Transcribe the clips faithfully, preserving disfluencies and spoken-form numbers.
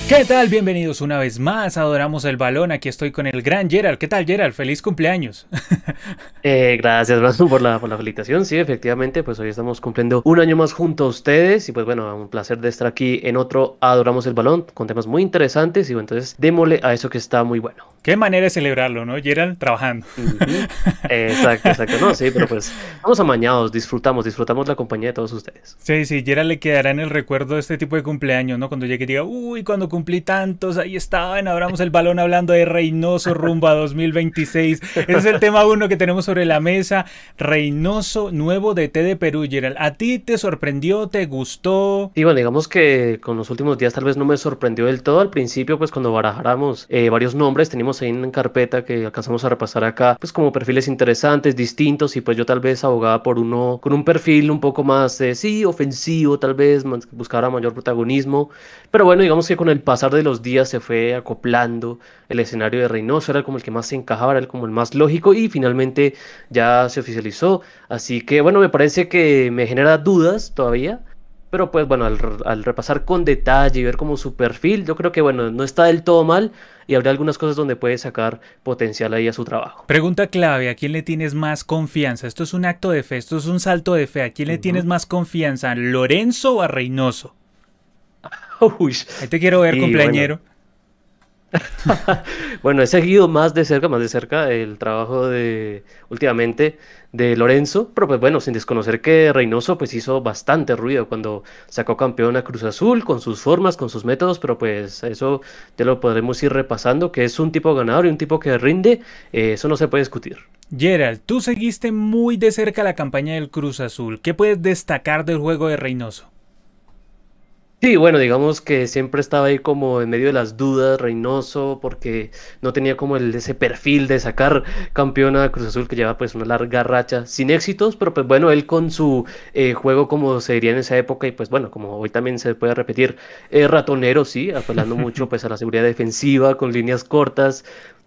¿Qué tal? Bienvenidos una vez más a Adoramos el Balón. Aquí estoy con el gran Gerald. ¿Qué tal, Gerald? ¡Feliz cumpleaños! Eh, gracias, Brandon, por la, por la felicitación. Sí, efectivamente, pues hoy estamos cumpliendo un año más junto a ustedes y pues bueno, un placer de estar aquí en otro Adoramos el Balón con temas muy interesantes y bueno, entonces démosle a eso que está muy bueno. Qué manera de celebrarlo, ¿no, Gerald? Trabajando. Ujú. Exacto, exacto. No, sí, pero pues estamos amañados, disfrutamos, disfrutamos la compañía de todos ustedes. Sí, sí, Gerald le quedará en el recuerdo de este tipo de cumpleaños, ¿no? Cuando llegue y diga, uy, cuando cumplí tantos, ahí estaba en Adoramos el Balón hablando de Reynoso rumbo a dos mil veintiséis. Ese es el tema uno que tenemos sobre la mesa. Reynoso, nuevo D T de Perú, Gerald. ¿A ti te sorprendió? ¿Te gustó? Y bueno, digamos que con los últimos días tal vez no me sorprendió del todo. Al principio, pues cuando barajáramos eh, varios nombres, teníamos ahí en carpeta que alcanzamos a repasar acá, pues como perfiles interesantes, distintos, y pues yo tal vez abogaba por uno con un perfil un poco más, eh, sí, ofensivo, tal vez, más, que buscara mayor protagonismo. Pero bueno, digamos que con el pasar de los días se fue acoplando el escenario de Reynoso, era como el que más se encajaba, era como el más lógico, y finalmente ya se oficializó. Así que bueno, me parece que me genera dudas todavía. Pero pues bueno, al, al repasar con detalle y ver como su perfil, yo creo que bueno, no está del todo mal y habría algunas cosas donde puede sacar potencial ahí a su trabajo. Pregunta clave, ¿a quién le tienes más confianza? Esto es un acto de fe, esto es un salto de fe. ¿A quién le tienes Ujú. más confianza? ¿A Lorenzo o a Reynoso? Uy, Ahí te quiero ver, y bueno, cumpleañero. bueno, he seguido más de cerca, más de cerca el trabajo de últimamente de Lorenzo, pero pues bueno, sin desconocer que Reynoso pues hizo bastante ruido cuando sacó campeón a Cruz Azul con sus formas, con sus métodos, pero pues eso ya lo podremos ir repasando, que es un tipo ganador y un tipo que rinde, eh, eso no se puede discutir. Gerald, tú seguiste muy de cerca la campaña del Cruz Azul. ¿Qué puedes destacar del juego de Reynoso? Sí, bueno, digamos que siempre estaba ahí como en medio de las dudas, Reynoso, porque no tenía como el, ese perfil de sacar campeón a Cruz Azul que lleva pues una larga racha sin éxitos, pero pues bueno, él con su eh, juego como se diría en esa época y pues bueno, como hoy también se puede repetir, eh, ratonero, sí, apelando mucho pues a la seguridad defensiva con líneas cortas,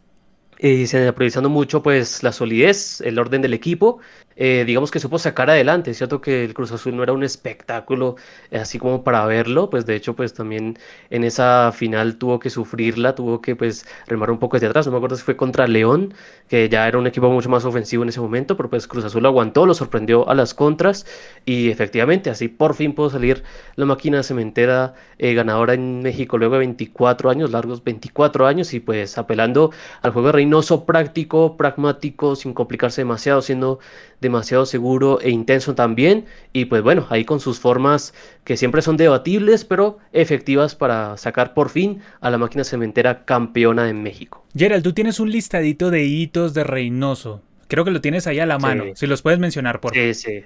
y se aprovechando mucho pues la solidez, el orden del equipo, eh, digamos que supo sacar adelante, es cierto que el Cruz Azul no era un espectáculo eh, así como para verlo, pues de hecho pues también en esa final tuvo que sufrirla, tuvo que pues remar un poco desde atrás, no me acuerdo si fue contra León, que ya era un equipo mucho más ofensivo en ese momento, pero pues Cruz Azul lo aguantó, lo sorprendió a las contras y efectivamente así por fin pudo salir la máquina cementera eh, ganadora en México luego de veinticuatro años, largos veinticuatro años y pues apelando al juego de Reynoso práctico, pragmático, sin complicarse demasiado, siendo demasiado seguro e intenso también. Y pues bueno, ahí con sus formas que siempre son debatibles, pero efectivas para sacar por fin a la máquina cementera campeona de México. Gerald, tú tienes un listadito de hitos de Reynoso. Creo que lo tienes ahí a la mano. Sí, Si los puedes mencionar, porfa. sí, sí.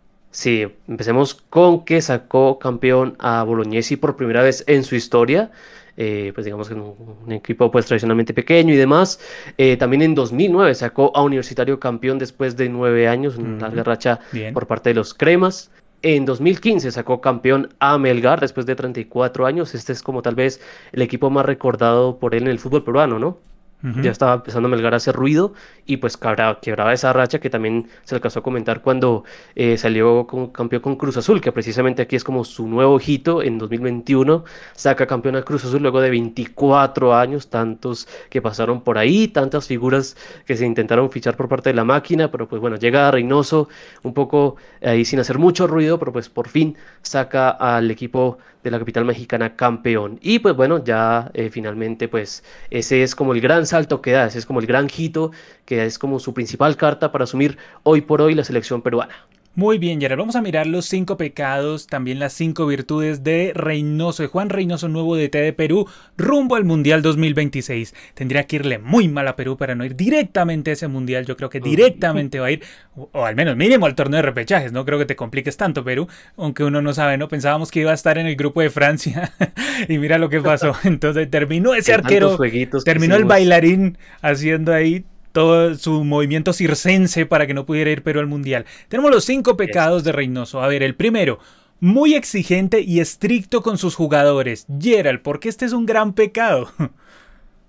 Sí, empecemos con que sacó campeón a Bolognesi por primera vez en su historia. Eh, pues digamos que un, un equipo pues tradicionalmente pequeño y demás. Eh, también en dos mil nueve sacó a Universitario campeón después de nueve años, una larga Ujú. racha Bien. por parte de los cremas. En dos mil quince sacó campeón a Melgar después de treinta y cuatro años. Este es como tal vez el equipo más recordado por él en el fútbol peruano, ¿no? Ya Ujú. estaba empezando Melgar a hacer ruido y pues quebraba, quebraba esa racha que también se alcanzó a comentar cuando eh, salió como campeón con Cruz Azul, que precisamente aquí es como su nuevo hito en dos mil veintiuno, saca campeón a Cruz Azul luego de veinticuatro años, tantos que pasaron por ahí, tantas figuras que se intentaron fichar por parte de la máquina, pero pues bueno, llega Reynoso un poco ahí sin hacer mucho ruido, pero pues por fin saca al equipo de la capital mexicana campeón. Y pues bueno, ya eh, finalmente pues ese es como el gran salto que da, ese es como el gran hito, que es como su principal carta para asumir hoy por hoy la selección peruana. Muy bien, Gerard. Vamos a mirar los cinco pecados, también las cinco virtudes de Reynoso, de Juan Reynoso, nuevo D T de Perú, rumbo al Mundial dos mil veintiséis. Tendría que irle muy mal a Perú para no ir directamente a ese Mundial. Yo creo que Mm. directamente va a ir, o, o al menos mínimo al torneo de repechajes. No creo que te compliques tanto, Perú, aunque uno no sabe, ¿no? Pensábamos que iba a estar en el grupo de Francia y mira lo que pasó. Entonces terminó ese De tantos arquero, jueguitos que terminó el hicimos. bailarín haciendo ahí todo su movimiento circense para que no pudiera ir Perú al Mundial. Tenemos los cinco Eso pecados de es. Reynoso. A ver, el primero, muy exigente y estricto con sus jugadores. Gerald, ¿por qué este es un gran pecado?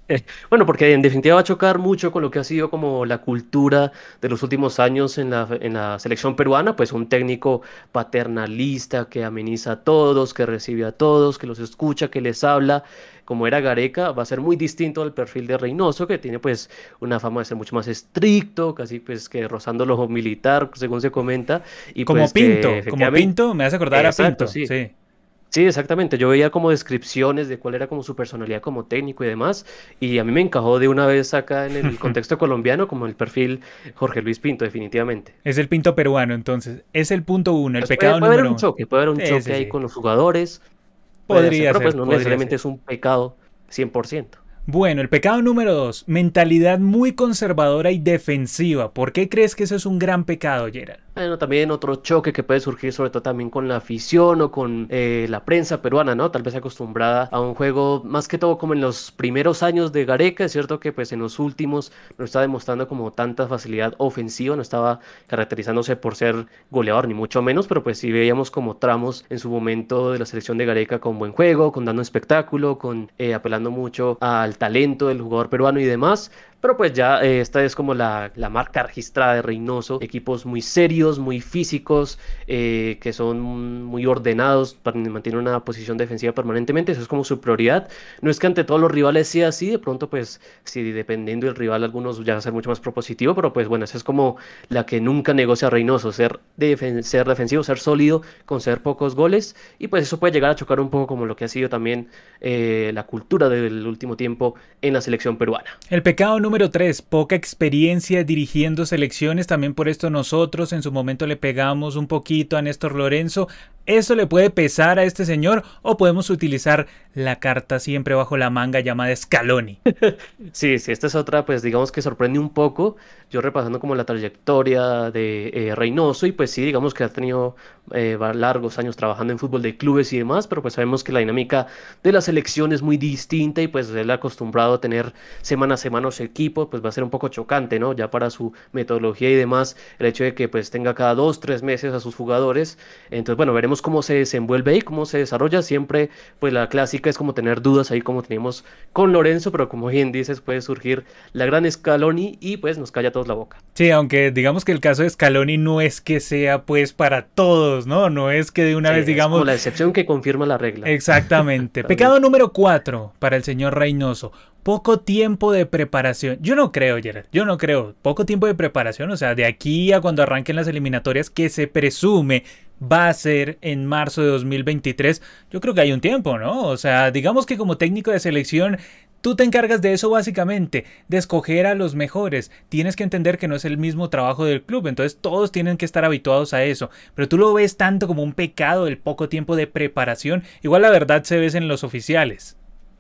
Bueno, porque en definitiva va a chocar mucho con lo que ha sido como la cultura de los últimos años en la, en la selección peruana, pues un técnico paternalista que ameniza a todos, que recibe a todos, que los escucha, que les habla, como era Gareca, va a ser muy distinto al perfil de Reynoso, que tiene pues una fama de ser mucho más estricto, casi pues que rozando lo militar, según se comenta, y Como pues que Pinto, como efectivamente, Pinto, me hace acordar a exacto, Pinto, sí. sí. Sí, exactamente. Yo veía como descripciones de cuál era como su personalidad como técnico y demás, y a mí me encajó de una vez acá en el contexto colombiano como el perfil Jorge Luis Pinto, definitivamente. Es el Pinto peruano, entonces. Es el punto uno, el Pues puede, pecado puede haber número un uno. choque, puede haber un Sí, choque sí, ahí sí. con los jugadores, puede hacer, Podría pero pues ser, no podría necesariamente ser. es un pecado cien por ciento. Bueno, el pecado número dos, mentalidad muy conservadora y defensiva. ¿Por qué crees que eso es un gran pecado, Gerald? Bueno, también otro choque que puede surgir, sobre todo también con la afición o con eh, la prensa peruana, ¿no? Tal vez acostumbrada a un juego más que todo como en los primeros años de Gareca. Es cierto que pues en los últimos no está demostrando como tanta facilidad ofensiva, no estaba caracterizándose por ser goleador, ni mucho menos, pero pues sí veíamos como tramos en su momento de la selección de Gareca con buen juego, con dando espectáculo, con eh, apelando mucho al talento del jugador peruano y demás. Pero pues ya eh, esta es como la, la marca registrada de Reynoso. Equipos muy serios, muy físicos, eh, que son muy ordenados, para- mantienen una posición defensiva permanentemente. Eso es como su prioridad. No es que ante todos los rivales sea así. De pronto pues si dependiendo del rival algunos ya va a ser mucho más propositivo. Pero pues bueno, esa es como la que nunca negocia Reynoso. Ser, defen- ser defensivo, ser sólido, conceder pocos goles. Y pues eso puede llegar a chocar un poco como lo que ha sido también eh, la cultura del último tiempo en la selección peruana. El pecado número tres, poca experiencia dirigiendo selecciones. También por esto nosotros en su momento le pegamos un poquito a Néstor Lorenzo. ¿Eso le puede pesar a este señor o podemos utilizar la carta siempre bajo la manga llamada Scaloni? Sí, sí, esta es otra, pues digamos que sorprende un poco. Yo repasando como la trayectoria de eh, Reynoso y pues sí, digamos que ha tenido eh, va- largos años trabajando en fútbol de clubes y demás, pero pues sabemos que la dinámica de la selección es muy distinta y pues él acostumbrado a tener semana a semana su equipo, pues va a ser un poco chocante, ¿no? Ya para su metodología y demás, el hecho de que pues tenga cada dos, tres meses a sus jugadores. Entonces, bueno, veremos cómo se desenvuelve ahí, cómo se desarrolla. Siempre, pues la clásica es como tener dudas ahí como teníamos con Lorenzo, pero como bien dices, puede surgir la gran Scaloni y pues nos calla a todos la boca. Sí, aunque digamos que el caso de Scaloni no es que sea pues para todos, ¿no? No es que de una Sí, vez es como digamos. la excepción que confirma la regla. Exactamente. Pecado Realmente. número cuatro para el señor Reynoso. Poco tiempo de preparación. Yo no creo, Gerard. Yo no creo. Poco tiempo de preparación. O sea, de aquí a cuando arranquen las eliminatorias, que se presume va a ser en marzo de dos mil veintitrés. Yo creo que hay un tiempo, ¿no? O sea, digamos que como técnico de selección, tú te encargas de eso básicamente, de escoger a los mejores. Tienes que entender que no es el mismo trabajo del club, entonces todos tienen que estar habituados a eso. Pero tú lo ves tanto como un pecado el poco tiempo de preparación. Igual la verdad se ves en los oficiales.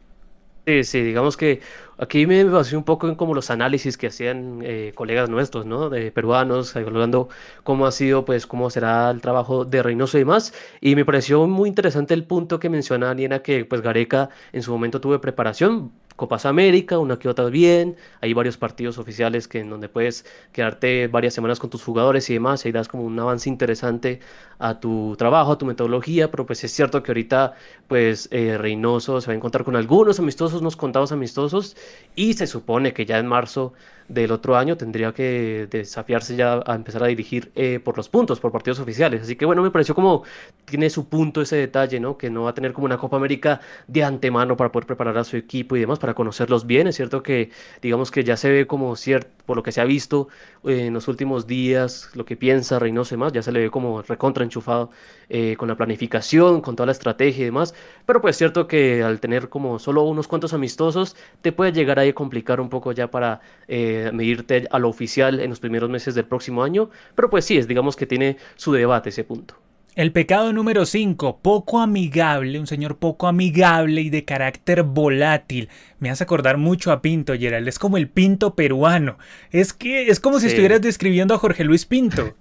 Sí, sí, digamos que aquí me basé un poco en como los análisis que hacían eh, colegas nuestros, ¿no? De peruanos, hablando cómo ha sido, pues, cómo será el trabajo de Reynoso y demás. Y me pareció muy interesante el punto que menciona Niena, que pues Gareca en su momento tuvo preparación, Copas América, una que otra bien, hay varios partidos oficiales que en donde puedes quedarte varias semanas con tus jugadores y demás, y ahí das como un avance interesante a tu trabajo, a tu metodología, pero pues es cierto que ahorita pues eh, Reynoso se va a encontrar con algunos amistosos, unos contados amistosos, y se supone que ya en marzo del otro año tendría que desafiarse ya a empezar a dirigir eh, por los puntos, por partidos oficiales. Así que bueno, me pareció como tiene su punto ese detalle, ¿no? Que no va a tener como una Copa América de antemano para poder preparar a su equipo y demás, para conocerlos bien. Es cierto que digamos que ya se ve como cierto, por lo que se ha visto eh, en los últimos días, lo que piensa Reynoso y demás, ya se le ve como recontra enchufado eh, con la planificación, con toda la estrategia y demás. Pero pues es cierto que al tener como solo unos cuantos amistosos, te puede llegar ahí a complicar un poco ya para eh, medirte a lo oficial en los primeros meses del próximo año. Pero pues sí, es digamos que tiene su debate ese punto. El pecado número cinco, poco amigable, un señor poco amigable y de carácter volátil. Me hace acordar mucho a Pinto, Gerald. Es como el Pinto peruano. Es que es como si Sí, estuvieras describiendo a Jorge Luis Pinto.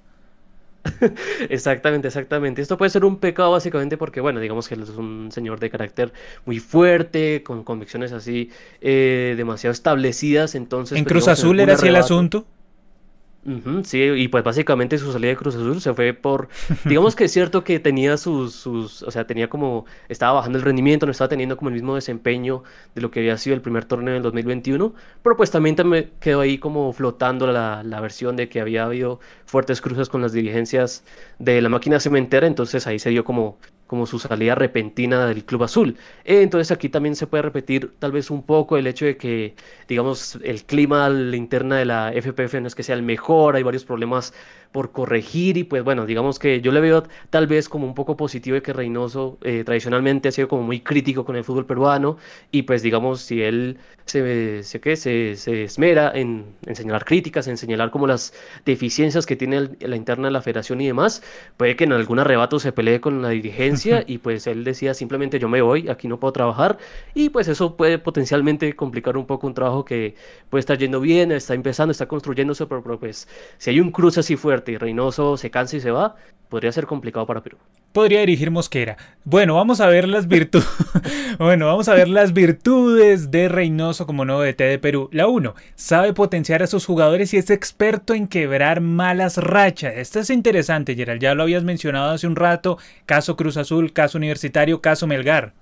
exactamente, exactamente. Esto puede ser un pecado básicamente porque, bueno, digamos que él es un señor de carácter muy fuerte, con convicciones así eh, demasiado establecidas, entonces, En pues Cruz digamos en Azul algún era así el arrebato. asunto. Ujú, sí, y pues básicamente su salida de Cruz Azul se fue por, digamos que es cierto que tenía sus, sus, o sea, tenía como, estaba bajando el rendimiento, no estaba teniendo como el mismo desempeño de lo que había sido el primer torneo del dos mil veintiuno, pero pues también, también quedó ahí como flotando la, la versión de que había habido fuertes cruces con las dirigencias de la máquina cementera, entonces ahí se dio como, como su salida repentina del Club Azul. Eh, entonces aquí también se puede repetir tal vez un poco el hecho de que digamos, el clima a la interna de la F P F no es que sea el mejor, hay varios problemas por corregir y pues bueno, digamos que yo le veo tal vez como un poco positivo de que Reynoso eh, tradicionalmente ha sido como muy crítico con el fútbol peruano y pues digamos, si él se, se, ¿qué? se, se esmera en, en señalar críticas, en señalar como las deficiencias que tiene el- la interna de la federación y demás, puede que en algún arrebato se pelee con la dirigencia y pues él decía simplemente yo me voy, aquí no puedo trabajar y pues eso puede potencialmente complicar un poco un trabajo que puede estar yendo bien, está empezando, está construyéndose, pero, pero, pues si hay un cruce así fuerte y Reynoso se cansa y se va, podría ser complicado para Perú. Podría dirigir Mosquera. Bueno, vamos a ver las virtudes. Bueno, vamos a ver las virtudes de Reynoso como nuevo D T de Perú. La uno, sabe potenciar a sus jugadores y es experto en quebrar malas rachas. Esto es interesante, Gerald. Ya lo habías mencionado hace un rato. Caso Cruz Azul, caso Universitario, caso Melgar.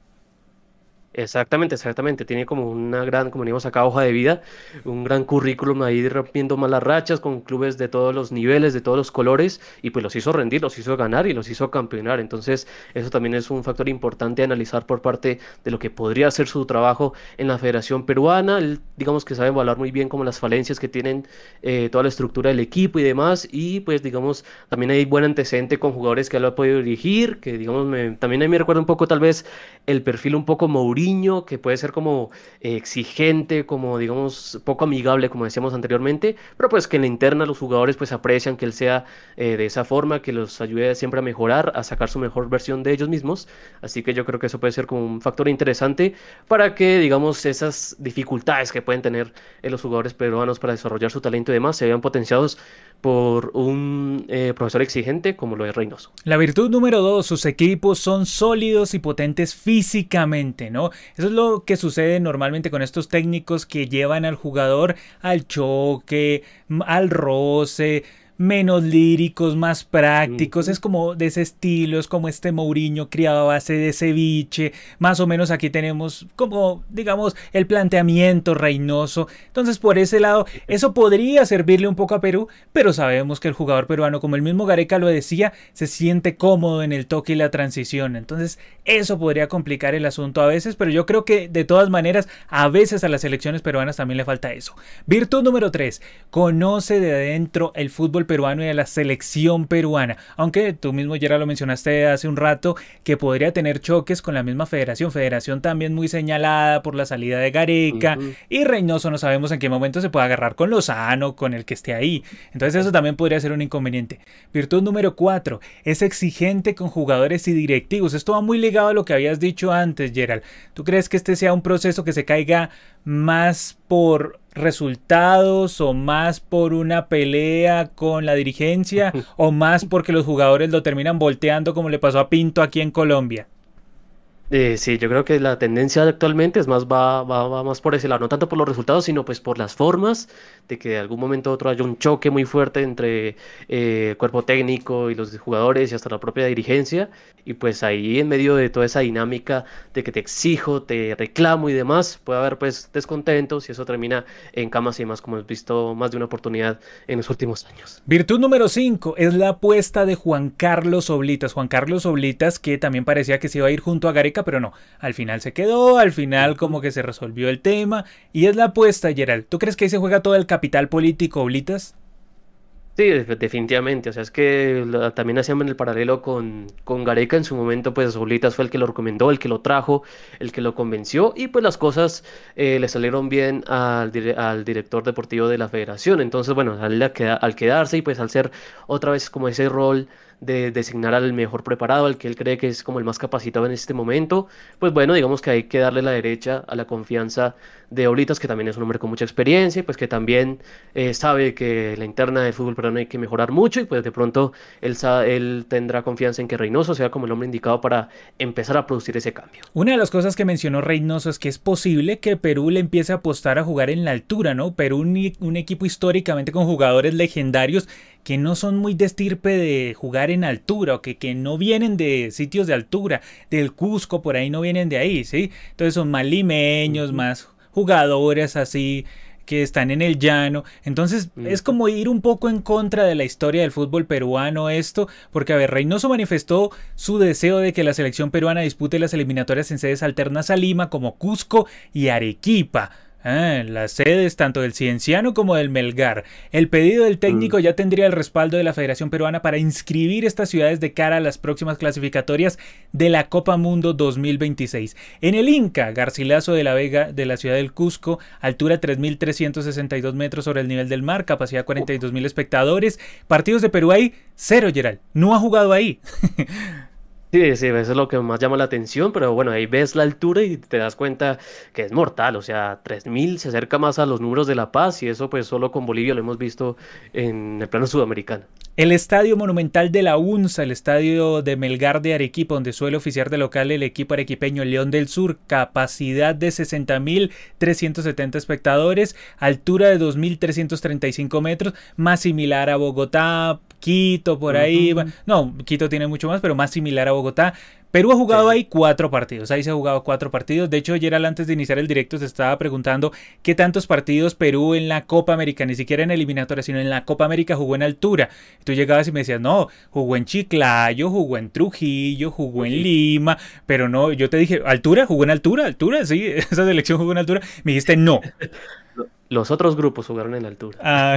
Exactamente, exactamente. Tiene como una gran, como digamos acá, hoja de vida, un gran currículum ahí rompiendo malas rachas con clubes de todos los niveles, de todos los colores, y pues los hizo rendir, los hizo ganar y los hizo campeonar. Entonces, eso también es un factor importante a analizar por parte de lo que podría ser su trabajo en la Federación Peruana. Él, digamos que sabe evaluar muy bien como las falencias que tienen eh, toda la estructura del equipo y demás, y pues digamos, también hay buen antecedente con jugadores que él ha podido dirigir, que digamos, me, también a mí me recuerda un poco tal vez el perfil un poco Mourinho, que puede ser como eh, exigente, como digamos poco amigable, como decíamos anteriormente, pero pues que en la interna los jugadores pues aprecian que él sea eh, de esa forma, que los ayude siempre a mejorar, a sacar su mejor versión de ellos mismos. Así que yo creo que eso puede ser como un factor interesante para que digamos esas dificultades que pueden tener eh, los jugadores peruanos para desarrollar su talento y demás se vean potenciados por un eh, profesor exigente como lo es Reynoso. La virtud número dos, sus equipos son sólidos y potentes físicamente, ¿no? Eso es lo que sucede normalmente con estos técnicos que llevan al jugador al choque, al roce, menos líricos, más prácticos, Ujú. es como de ese estilo, es como este Mourinho criado a base de ceviche, más o menos aquí tenemos como, digamos, el planteamiento Reynoso, entonces por ese lado, eso podría servirle un poco a Perú, pero sabemos que el jugador peruano, como el mismo Gareca lo decía, se siente cómodo en el toque y la transición, entonces eso podría complicar el asunto a veces, pero yo creo que de todas maneras, a veces a las selecciones peruanas también le falta eso. Virtud número tres, conoce de adentro el fútbol peruano y a la selección peruana, aunque tú mismo ya lo mencionaste hace un rato que podría tener choques con la misma federación, federación también muy señalada por la salida de Gareca Ujú. y Reynoso no sabemos en qué momento se puede agarrar con Lozano, con el que esté ahí, entonces eso también podría ser un inconveniente. Virtud número cuatro, es exigente con jugadores y directivos, esto va muy ligado a lo que habías dicho antes, Gerald. ¿Tú crees que este sea un proceso que se caiga más por resultados o más por una pelea con la dirigencia o más porque los jugadores lo terminan volteando como le pasó a Pinto aquí en Colombia? Eh, sí, yo creo que la tendencia actualmente es más, va, va, va más por ese lado, no tanto por los resultados, sino pues por las formas de que de algún momento u otro haya un choque muy fuerte entre eh, el cuerpo técnico y los jugadores y hasta la propia dirigencia. Y pues ahí en medio de toda esa dinámica de que te exijo, te reclamo y demás, puede haber pues descontentos y eso termina en camas y demás, como hemos visto más de una oportunidad en los últimos años. Virtud número cinco es la apuesta de Juan Carlos Oblitas. Juan Carlos Oblitas que también parecía que se iba a ir junto a Gareca, pero no. Al final se quedó, al final Ujú. como que se resolvió el tema. Y es la apuesta, Gerald. ¿Tú crees que ahí se juega todo el capital político Oblitas? Sí, def- definitivamente. O sea, es que la- también hacíamos el paralelo con, con Gareca en su momento, pues Oblitas fue el que lo recomendó, el que lo trajo, el que lo convenció y pues las cosas eh, le salieron bien al, dire- al director deportivo de la federación. Entonces, bueno, al, queda- al quedarse y pues al ser otra vez como ese rol de designar al mejor preparado, al que él cree que es como el más capacitado en este momento. Pues bueno, digamos que hay que darle la derecha a la confianza de Oblitas, que también es un hombre con mucha experiencia y pues que también eh, sabe que la interna del fútbol peruano hay que mejorar mucho y pues de pronto él, sa- él tendrá confianza en que Reynoso sea como el hombre indicado para empezar a producir ese cambio. Una de las cosas que mencionó Reynoso es que es posible que Perú le empiece a apostar a jugar en la altura, ¿no? Perú, un, un equipo históricamente con jugadores legendarios que no son muy de estirpe de jugar en altura o que, que no vienen de sitios de altura, del Cusco, por ahí no vienen de ahí, ¿sí? Entonces son más limeños, Ujú, más jugadores así que están en el llano. Entonces es ujú. como ir un poco en contra de la historia del fútbol peruano esto, porque a ver, Reynoso manifestó su deseo de que la selección peruana dispute las eliminatorias en sedes alternas a Lima como Cusco y Arequipa. Ah, las sedes tanto del Cienciano como del Melgar. El pedido del Mm. técnico ya tendría el respaldo de la Federación Peruana para inscribir estas ciudades de cara a las próximas clasificatorias de la Copa Mundo dos mil veintiséis. En el Inca, Garcilaso de la Vega de la ciudad del Cusco, altura tres mil trescientos sesenta y dos metros sobre el nivel del mar, capacidad cuarenta y dos mil espectadores. Partidos de Perú ahí, cero, Gerald. No ha jugado ahí. Sí, sí, eso es lo que más llama la atención, pero bueno, ahí ves la altura y te das cuenta que es mortal, o sea, tres mil se acerca más a los números de La Paz y eso pues solo con Bolivia lo hemos visto en el plano sudamericano. El Estadio Monumental de la UNSA, el estadio de Melgar de Arequipa, donde suele oficiar de local el equipo arequipeño León del Sur, capacidad de sesenta mil trescientos setenta espectadores, altura de dos mil trescientos treinta y cinco metros, más similar a Bogotá, Quito, por ahí. Ujú. No, Quito tiene mucho más, pero más similar a Bogotá. Perú ha jugado Sí. ahí cuatro partidos, ahí se ha jugado cuatro partidos. De hecho, ayer antes de iniciar el directo se estaba preguntando qué tantos partidos Perú en la Copa América, ni siquiera en eliminatoria, sino en la Copa América jugó en altura. Tú llegabas y me decías, no, jugó en Chiclayo, jugó en Trujillo, jugó en Trujillo. Lima, pero no, yo te dije, ¿altura? ¿Jugó en altura? ¿Altura? Sí, esa selección jugó en altura. Me dijiste, no. Lo- Los otros grupos jugaron en la altura. Ah,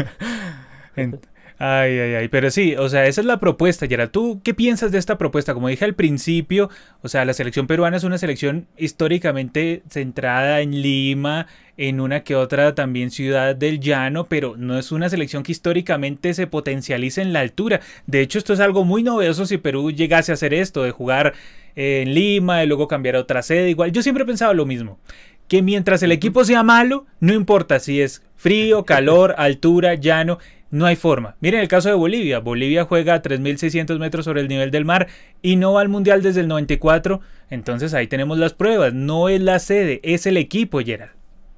en- ay, ay, ay, pero sí, o sea, esa es la propuesta, Yara. ¿Tú qué piensas de esta propuesta? Como dije al principio, o sea, la selección peruana es una selección históricamente centrada en Lima, en una que otra también ciudad del llano, pero no es una selección que históricamente se potencialice en la altura. De hecho, esto es algo muy novedoso si Perú llegase a hacer esto, de jugar eh, en Lima y luego cambiar a otra sede. Igual, yo siempre he pensado lo mismo, que mientras el Ujú. equipo sea malo, no importa si es frío, calor, altura, llano, no hay forma. Miren el caso de Bolivia. Bolivia juega a tres mil seiscientos metros sobre el nivel del mar y no va al Mundial desde el noventa y cuatro. Entonces ahí tenemos las pruebas. No es la sede, es el equipo, Gerard.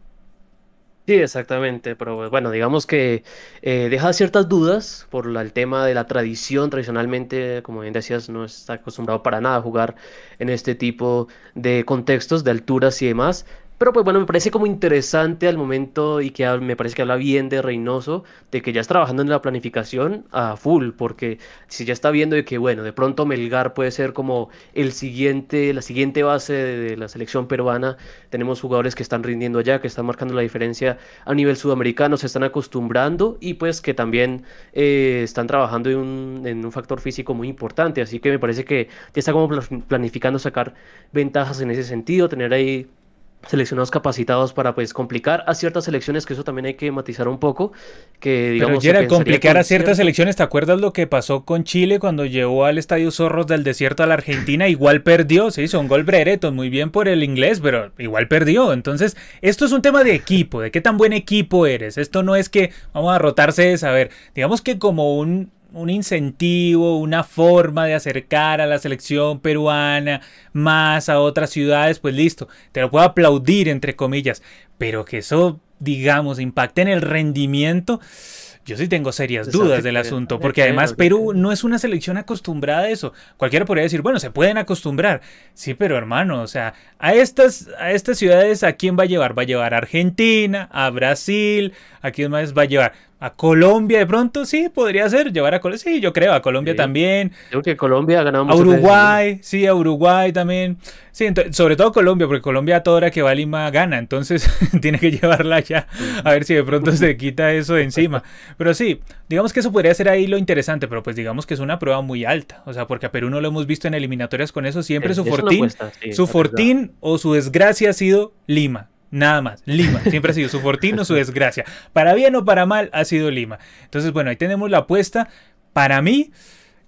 Sí, exactamente, pero pues, bueno, digamos que eh, deja ciertas dudas por la- el tema de la tradición. Tradicionalmente, como bien decías, no está acostumbrado para nada a jugar en este tipo de contextos de alturas y demás. Pero pues bueno, me parece como interesante al momento y que hab- me parece que habla bien de Reynoso, de que ya está trabajando en la planificación a full, porque si ya está viendo de que bueno, de pronto Melgar puede ser como el siguiente, la siguiente base de de la selección peruana. Tenemos jugadores que están rindiendo allá, que están marcando la diferencia a nivel sudamericano, se están acostumbrando y pues que también eh, están trabajando en un, en un factor físico muy importante. Así que me parece que ya está como pla- planificando sacar ventajas en ese sentido, tener ahí seleccionados capacitados para pues complicar a ciertas selecciones, que eso también hay que matizar un poco, que Pero digamos se Gerald, pensaría complicar a con ciertas cierto... selecciones, ¿te acuerdas lo que pasó con Chile cuando llevó al Estadio Zorros del Desierto a la Argentina? Igual perdió, se hizo un gol brereton, muy bien por el inglés, pero igual perdió. Entonces, esto es un tema de equipo, de qué tan buen equipo eres. Esto no es que vamos a rotarse de saber. Digamos que como un, un incentivo, una forma de acercar a la selección peruana más a otras ciudades, pues listo, te lo puedo aplaudir entre comillas, pero que eso, digamos, impacte en el rendimiento. Yo sí tengo serias Pues habría dudas que del ver, asunto, habría porque que ver, además habría que Perú ver. no es una selección acostumbrada a eso. Cualquiera podría decir, bueno, se pueden acostumbrar. Sí, pero hermano, o sea, a estas, a estas ciudades, ¿a quién va a llevar? Va a llevar a Argentina, a Brasil, ¿a quién más va a llevar? ¿A Colombia de pronto? Sí, podría ser, llevar a Colombia. Sí, yo creo, a Colombia Sí. también. Creo que Colombia ha ganado A muchas veces en Lima. Uruguay, sí, a Uruguay también. Sí, ento- sobre todo Colombia, porque Colombia a toda hora que va a Lima gana, entonces tiene que llevarla allá a Ujú. ver si de pronto se quita eso de encima. Pero sí, digamos que eso podría ser ahí lo interesante, pero pues digamos que es una prueba muy alta, o sea, porque a Perú no lo hemos visto en eliminatorias con eso, siempre Es, su es una fortín, apuesta, sí, su arriesgada. fortín o su desgracia ha sido Lima. Nada más, Lima, siempre ha sido su fortín o su desgracia. Para bien o para mal ha sido Lima. Entonces, bueno, ahí tenemos la apuesta. Para mí,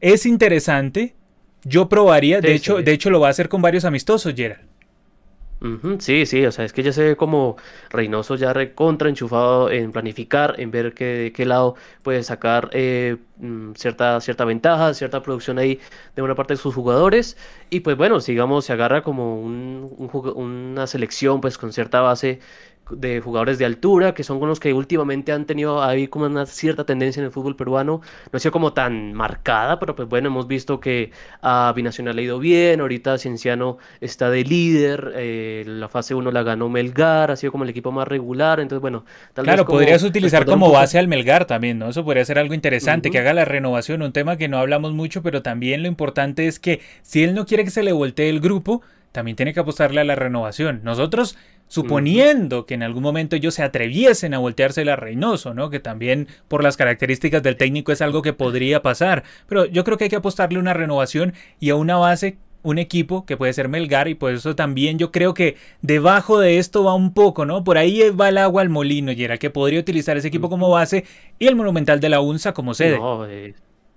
es interesante. Yo probaría, de Sí, hecho, sí. de hecho lo va a hacer con varios amistosos, Gerald. Ujú, sí, sí, o sea, es que ya se ve como Reynoso ya recontra enchufado en planificar, en ver qué, de qué lado puede sacar eh, mm, cierta, cierta ventaja, cierta producción ahí de una parte de sus jugadores. Y pues bueno, sigamos, se agarra como un, un jug- una selección pues con cierta base de jugadores de altura, que son con los que últimamente han tenido ahí como una cierta tendencia en el fútbol peruano. No ha sido como tan marcada, pero pues bueno, hemos visto que a Binacional le ha ido bien, ahorita Cienciano está de líder, eh, la fase uno la ganó Melgar, ha sido como el equipo más regular, entonces bueno, tal vez Claro, podrías como utilizar recordar un como poco. base al Melgar también, ¿no? Eso podría ser algo interesante, que Ujú, haga la renovación, un tema que no hablamos mucho, pero también lo importante es que si él no quiere que se le voltee el grupo, también tiene que apostarle a la renovación. Nosotros, ujú, suponiendo que en algún momento ellos se atreviesen a voltearse a Reynoso, ¿no? Que también por las características del técnico es algo que podría pasar, pero yo creo que hay que apostarle a una renovación y a una base, un equipo que puede ser Melgar, y por eso también yo creo que debajo de esto va un poco, ¿no? Por ahí va el agua al molino, y era que podría utilizar ese equipo como ujú. base y el Monumental de la UNSA como sede. No, eh,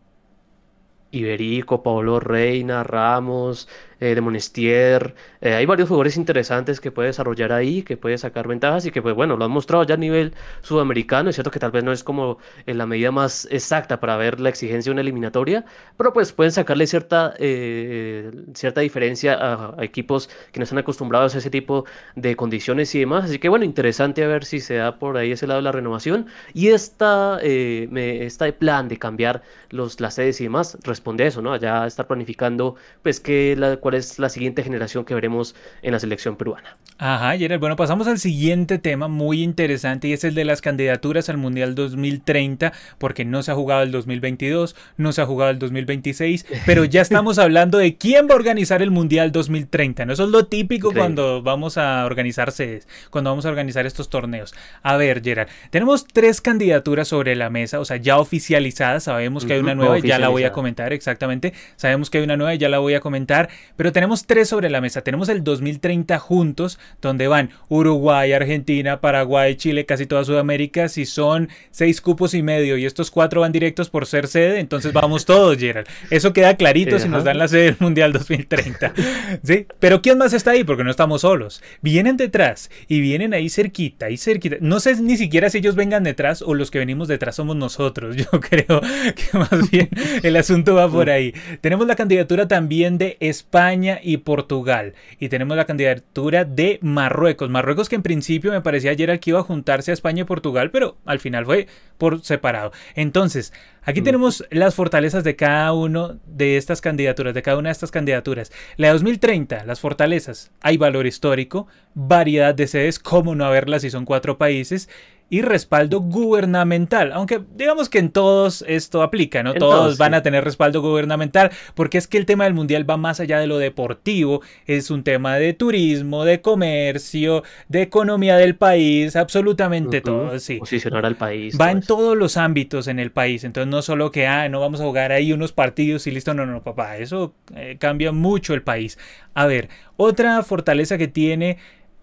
Iberico, Pablo Reina, Ramos, eh, de Monestier. Eh, hay varios jugadores interesantes que puede desarrollar ahí, que puede sacar ventajas y que, pues bueno, lo han mostrado ya a nivel sudamericano. Es cierto que tal vez no es como en la medida más exacta para ver la exigencia de una eliminatoria, pero pues pueden sacarle cierta, eh, cierta diferencia a, a equipos que no están acostumbrados a ese tipo de condiciones y demás. Así que, bueno, interesante a ver si se da por ahí ese lado de la renovación. Y esta, eh, me, este plan de cambiar los, las sedes y demás responde a eso, ¿no? Ya estar planificando, pues, qué la, cuál es la siguiente generación que veremos en la selección peruana. Ajá, Gerard. Bueno, pasamos al siguiente tema muy interesante y es el de las candidaturas al Mundial dos mil treinta, porque no se ha jugado el dos mil veintidós, no se ha jugado el dos mil veintiséis, pero ya estamos hablando de quién va a organizar el Mundial dos mil treinta, ¿no? Eso es lo típico Increíble. cuando vamos a organizar sedes, cuando vamos a organizar estos torneos. A ver, Gerard, tenemos tres candidaturas sobre la mesa, o sea, ya oficializadas, sabemos que hay Ujú, una nueva y ya la voy a oficializada. comentar exactamente, sabemos que hay una nueva y ya la voy a comentar, pero tenemos tres sobre la mesa, tenemos el dos mil treinta juntos, donde van Uruguay, Argentina, Paraguay, Chile, casi toda Sudamérica. Si son seis cupos y medio y estos cuatro van directos por ser sede, entonces vamos todos, Gerald. Eso queda clarito Eh, si nos ajá. dan la sede del Mundial dos mil treinta. ¿Sí? Pero ¿quién más está ahí? Porque no estamos solos. Vienen detrás y vienen ahí cerquita, ahí cerquita. No sé ni siquiera si ellos vengan detrás o los que venimos detrás somos nosotros. Yo creo que más bien el asunto va por Mm, ahí. Tenemos la candidatura también de España y Portugal. Y tenemos la candidatura de Marruecos. Marruecos que en principio me parecía ayer que iba a juntarse a España y Portugal, pero al final fue por separado. Entonces, aquí mm. tenemos las fortalezas de cada uno de estas candidaturas, de cada una de estas candidaturas. La de dos mil treinta, las fortalezas. Hay valor histórico, variedad de sedes, cómo no haberlas si son cuatro países, y respaldo gubernamental, aunque digamos que en todos esto aplica, ¿no? Todos Entonces, van sí. a tener respaldo gubernamental, porque es que el tema del mundial va más allá de lo deportivo, es un tema de turismo, de comercio, de economía del país, absolutamente Ujú. todo, sí. Posicionar al país, Va todo en eso. todos los ámbitos en el país, entonces no solo que, ah, no vamos a jugar ahí unos partidos y listo, no, no, papá, eso eh, cambia mucho el país. A ver, otra fortaleza que tiene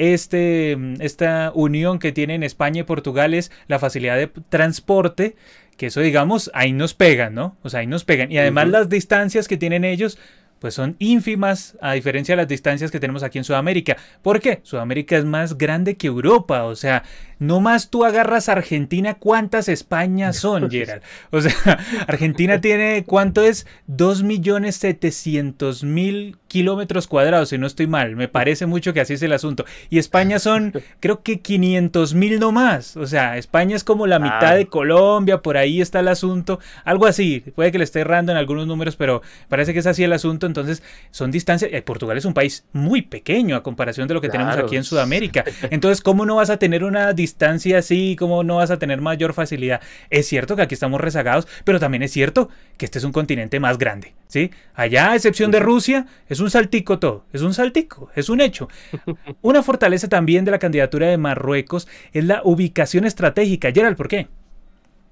este, esta unión que tienen España y Portugal es la facilidad de transporte, que eso digamos, ahí nos pegan, ¿no? O sea, ahí nos pegan. Y además Ujú. las distancias que tienen ellos, pues son ínfimas a diferencia de las distancias que tenemos aquí en Sudamérica. ¿Por qué? Sudamérica es más grande que Europa, o sea, no más tú agarras Argentina, ¿cuántas Españas son, Gerald? O sea, Argentina tiene, ¿cuánto es? Dos millones setecientos mil kilómetros cuadrados, si no estoy mal, me parece mucho que así es el asunto. Y España son, creo que quinientos mil no más, o sea, España es como la mitad de Claro. Colombia, por ahí está el asunto, algo así, puede que le esté errando en algunos números, pero parece que es así el asunto, entonces son distancias, eh, Portugal es un país muy pequeño a comparación de lo que tenemos aquí Claro. en Sudamérica, entonces ¿cómo no vas a tener una distancia así? ¿Cómo no vas a tener mayor facilidad? Es cierto que aquí estamos rezagados, pero también es cierto que este es un continente más grande, ¿sí? Allá, a excepción de Ujú. Rusia, es un saltico todo, es un saltico, es un hecho. Una fortaleza también de la candidatura de Marruecos es la ubicación estratégica. Gerald, ¿por qué?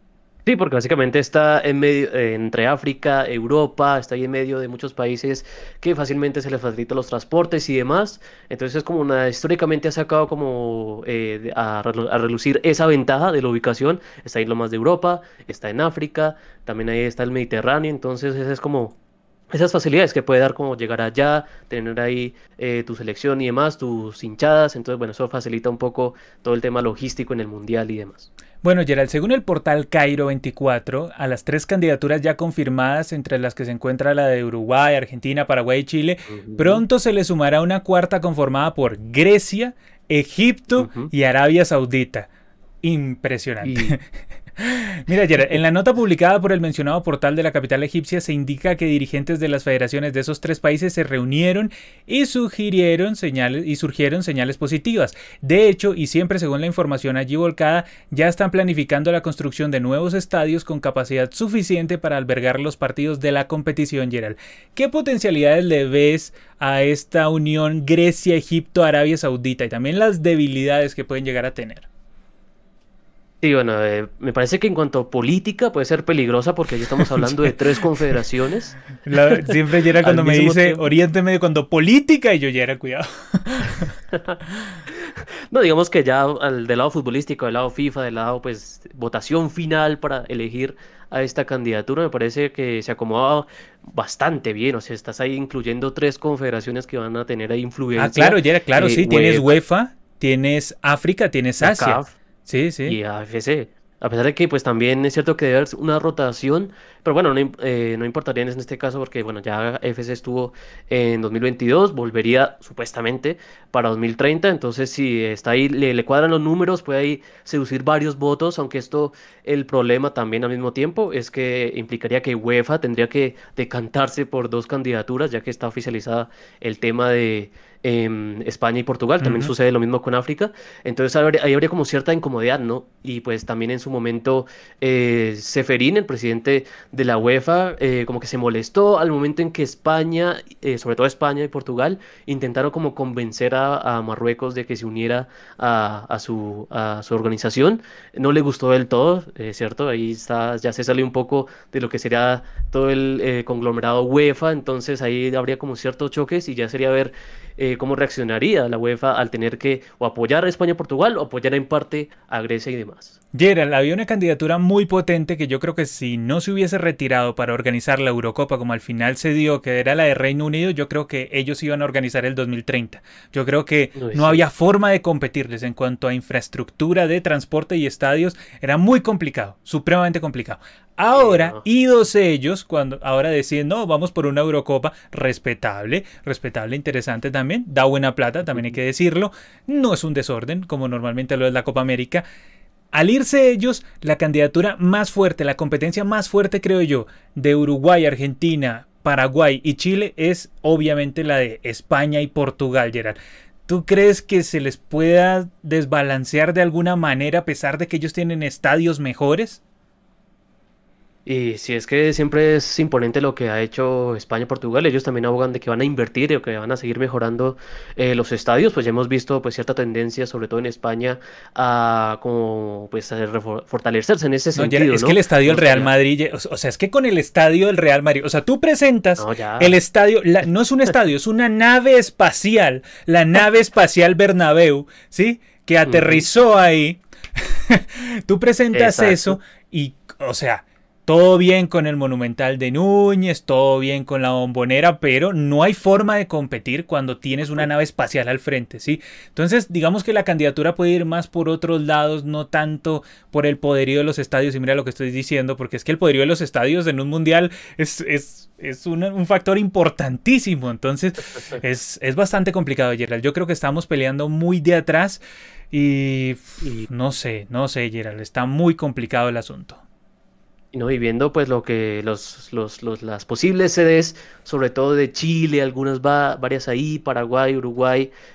Sí, porque básicamente está en medio, eh, entre África, Europa, está ahí en medio de muchos países que fácilmente se les facilitan los transportes y demás. Entonces es como una, históricamente ha sacado como eh, de- a, relu- a relucir esa ventaja de la ubicación. Está ahí lo más de Europa, está en África, también ahí está el Mediterráneo. Entonces ese es como esas facilidades que puede dar como llegar allá, tener ahí eh, tu selección y demás, tus hinchadas. Entonces, bueno, eso facilita un poco todo el tema logístico en el mundial y demás. Bueno, Gerald, según el portal Cairo veinticuatro, a las tres candidaturas ya confirmadas, entre las que se encuentra la de Uruguay, Argentina, Paraguay y Chile, Ujú, pronto se le sumará una cuarta conformada por Grecia, Egipto ujú. y Arabia Saudita. Impresionante. Y Mira, Gerard, en la nota publicada por el mencionado portal de la capital egipcia se indica que dirigentes de las federaciones de esos tres países se reunieron y sugirieron señales y surgieron señales positivas. De hecho, y siempre según la información allí volcada, ya están planificando la construcción de nuevos estadios con capacidad suficiente para albergar los partidos de la competición, Gerald. ¿Qué potencialidades le ves a esta unión Grecia, Egipto, Arabia Saudita y también las debilidades que pueden llegar a tener? sí, bueno, eh, me parece que en cuanto a política puede ser peligrosa porque ya estamos hablando de tres confederaciones La- siempre Gerald al cuando me mismo dice tiempo. Oriente Medio, cuando política, y yo Gerald, cuidado. No, digamos que ya al, del lado futbolístico, del lado FIFA, del lado pues votación final para elegir a esta candidatura, me parece que se acomoda bastante bien. O sea, estás ahí incluyendo tres confederaciones que van a tener ahí Ah, influencia, claro, Gerald, claro, eh, sí, tienes UEFA, UEFA, tienes África, tienes la Asia. CAF Sí, sí. y A F C. A pesar de que pues también es cierto que debe haber una rotación, pero bueno, no, im- eh, no importaría en este caso porque bueno, ya F C estuvo en dos mil veintidós, volvería supuestamente para dos mil treinta. Entonces si está ahí, le, le cuadran los números, puede ahí seducir varios votos, aunque esto, el problema también al mismo tiempo es que implicaría que UEFA tendría que decantarse por dos candidaturas, ya que está oficializada el tema de em, España y Portugal. También Ujú. sucede lo mismo con África. Entonces habría- ahí habría como cierta incomodidad, ¿no? Y pues también en su momento eh, Ceferín, el presidente de la UEFA, eh, como que se molestó al momento en que España, eh, sobre todo España y Portugal, intentaron como convencer a, a Marruecos de que se uniera a, a su, a su organización. No le gustó del todo, eh, ¿cierto? Ahí está, ya se salió un poco de lo que sería todo el eh, conglomerado UEFA. Entonces ahí habría como ciertos choques y ya sería ver eh, cómo reaccionaría la UEFA al tener que o apoyar a España y Portugal o apoyar en parte a Grecia y demás. Gerald, había una candidatura muy potente que yo creo que si no se hubiese retirado para organizar la Eurocopa como al final se dio, que era la de Reino Unido, yo creo que ellos iban a organizar el dos mil treinta. Yo creo que Uy, no sí. había forma de competirles en cuanto a infraestructura de transporte y estadios. Era muy complicado, supremamente complicado. Sí, Ahora, no. idos ellos, cuando ahora deciden, no, vamos por una Eurocopa, respetable, respetable, interesante también, da buena plata, también hay que decirlo, no es un desorden, como normalmente lo es la Copa América. Al irse ellos, la candidatura más fuerte, la competencia más fuerte, creo yo, de Uruguay, Argentina, Paraguay y Chile es obviamente la de España y Portugal, Gerard. ¿Tú crees que se les pueda desbalancear de alguna manera a pesar de que ellos tienen estadios mejores? Y si es que siempre es imponente lo que ha hecho España y Portugal, ellos también abogan de que van a invertir o que van a seguir mejorando eh, los estadios. Pues ya hemos visto pues cierta tendencia, sobre todo en España, a como pues a refor- fortalecerse en ese No, Gerard, sentido, es que el ¿no? estadio del Vemos que Real ya, Madrid, o sea, es que con el estadio del Real Madrid, o sea, tú presentas no, el ya, estadio, la- no es un estadio, es una nave espacial, la nave espacial Bernabéu, ¿sí? Que ujú, aterrizó ahí. Tú presentas eso exacto. y, o sea, todo bien con el Monumental de Núñez, todo bien con la Bombonera, pero no hay forma de competir cuando tienes una nave espacial al frente, ¿sí? Entonces, digamos que la candidatura puede ir más por otros lados, no tanto por el poderío de los estadios, y mira lo que estoy diciendo, porque es que el poderío de los estadios en un mundial es, es, es una- un factor importantísimo, entonces es, es bastante complicado, Gerald. Yo creo que estamos peleando muy de atrás y Y uf, no sé, no sé, Gerald, está muy complicado el asunto. Y no, y viendo pues lo que los, los, los- las posibles sedes, sobre todo de Chile, algunas va, varias ahí, Paraguay, Uruguay,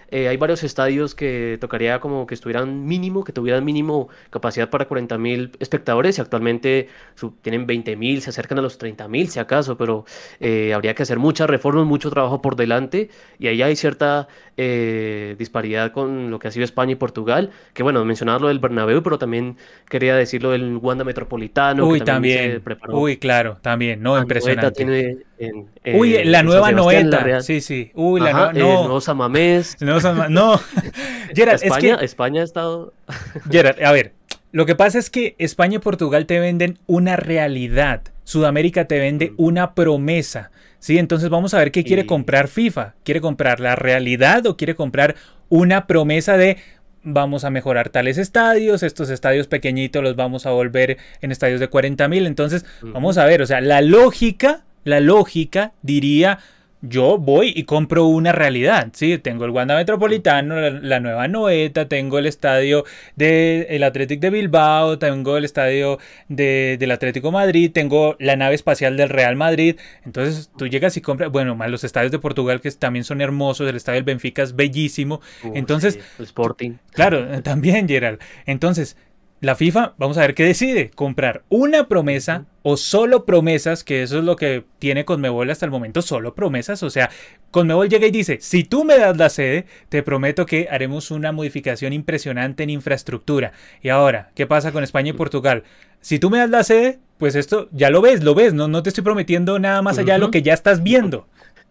eh, hay varios estadios que tocaría como que estuvieran mínimo, que tuvieran mínimo capacidad para cuarenta mil espectadores y actualmente su- tienen veinte mil, se acercan a los treinta mil si acaso, pero eh, habría que hacer muchas reformas, mucho trabajo por delante y ahí hay cierta eh, disparidad con lo que ha sido España y Portugal, que bueno, mencionaba lo del Bernabéu, pero también quería decir lo del Wanda Metropolitano, que Uy, también se también. preparó. Uy, claro, también. No, Anoeta impresionante. tiene en, Uy, eh, la en San nueva Sebastián, en La Noeta. Real. Sí, sí. Uy, la Ajá, nueva. el nuevo No. Samamés. No, San Ma- no. Gerard, es España, que. España ha estado. Gerard, a ver. Lo que pasa es que España y Portugal te venden una realidad. Sudamérica te vende Mm, una promesa. ¿Sí? Entonces vamos a ver qué quiere Y comprar FIFA. ¿Quiere comprar la realidad o quiere comprar una promesa de vamos a mejorar tales estadios, estos estadios pequeñitos los vamos a volver en estadios de cuarenta mil? Entonces, vamos ujú, a ver, o sea, la lógica, la lógica diría, yo voy y compro una realidad, ¿sí? Tengo el Wanda ujú. Metropolitano, la, la nueva Noeta, tengo el estadio del Athletic de Bilbao, tengo el estadio de, del Atlético Madrid, tengo la nave espacial del Real Madrid. Entonces tú llegas y compras, bueno, más los estadios de Portugal que también son hermosos, el estadio del Benfica es bellísimo. Uh, Entonces, sí, el Sporting. claro, también, Gerald. Entonces, la FIFA, vamos a ver qué decide. Comprar una promesa Ujú. o solo promesas, que eso es lo que tiene Conmebol hasta el momento, solo promesas. O sea, Conmebol llega y dice, si tú me das la sede, te prometo que haremos una modificación impresionante en infraestructura. Y ahora, ¿qué pasa con España y Portugal? Si tú me das la sede, pues esto ya lo ves, lo ves, no, no te estoy prometiendo nada más allá de lo Ujú. que ya estás viendo.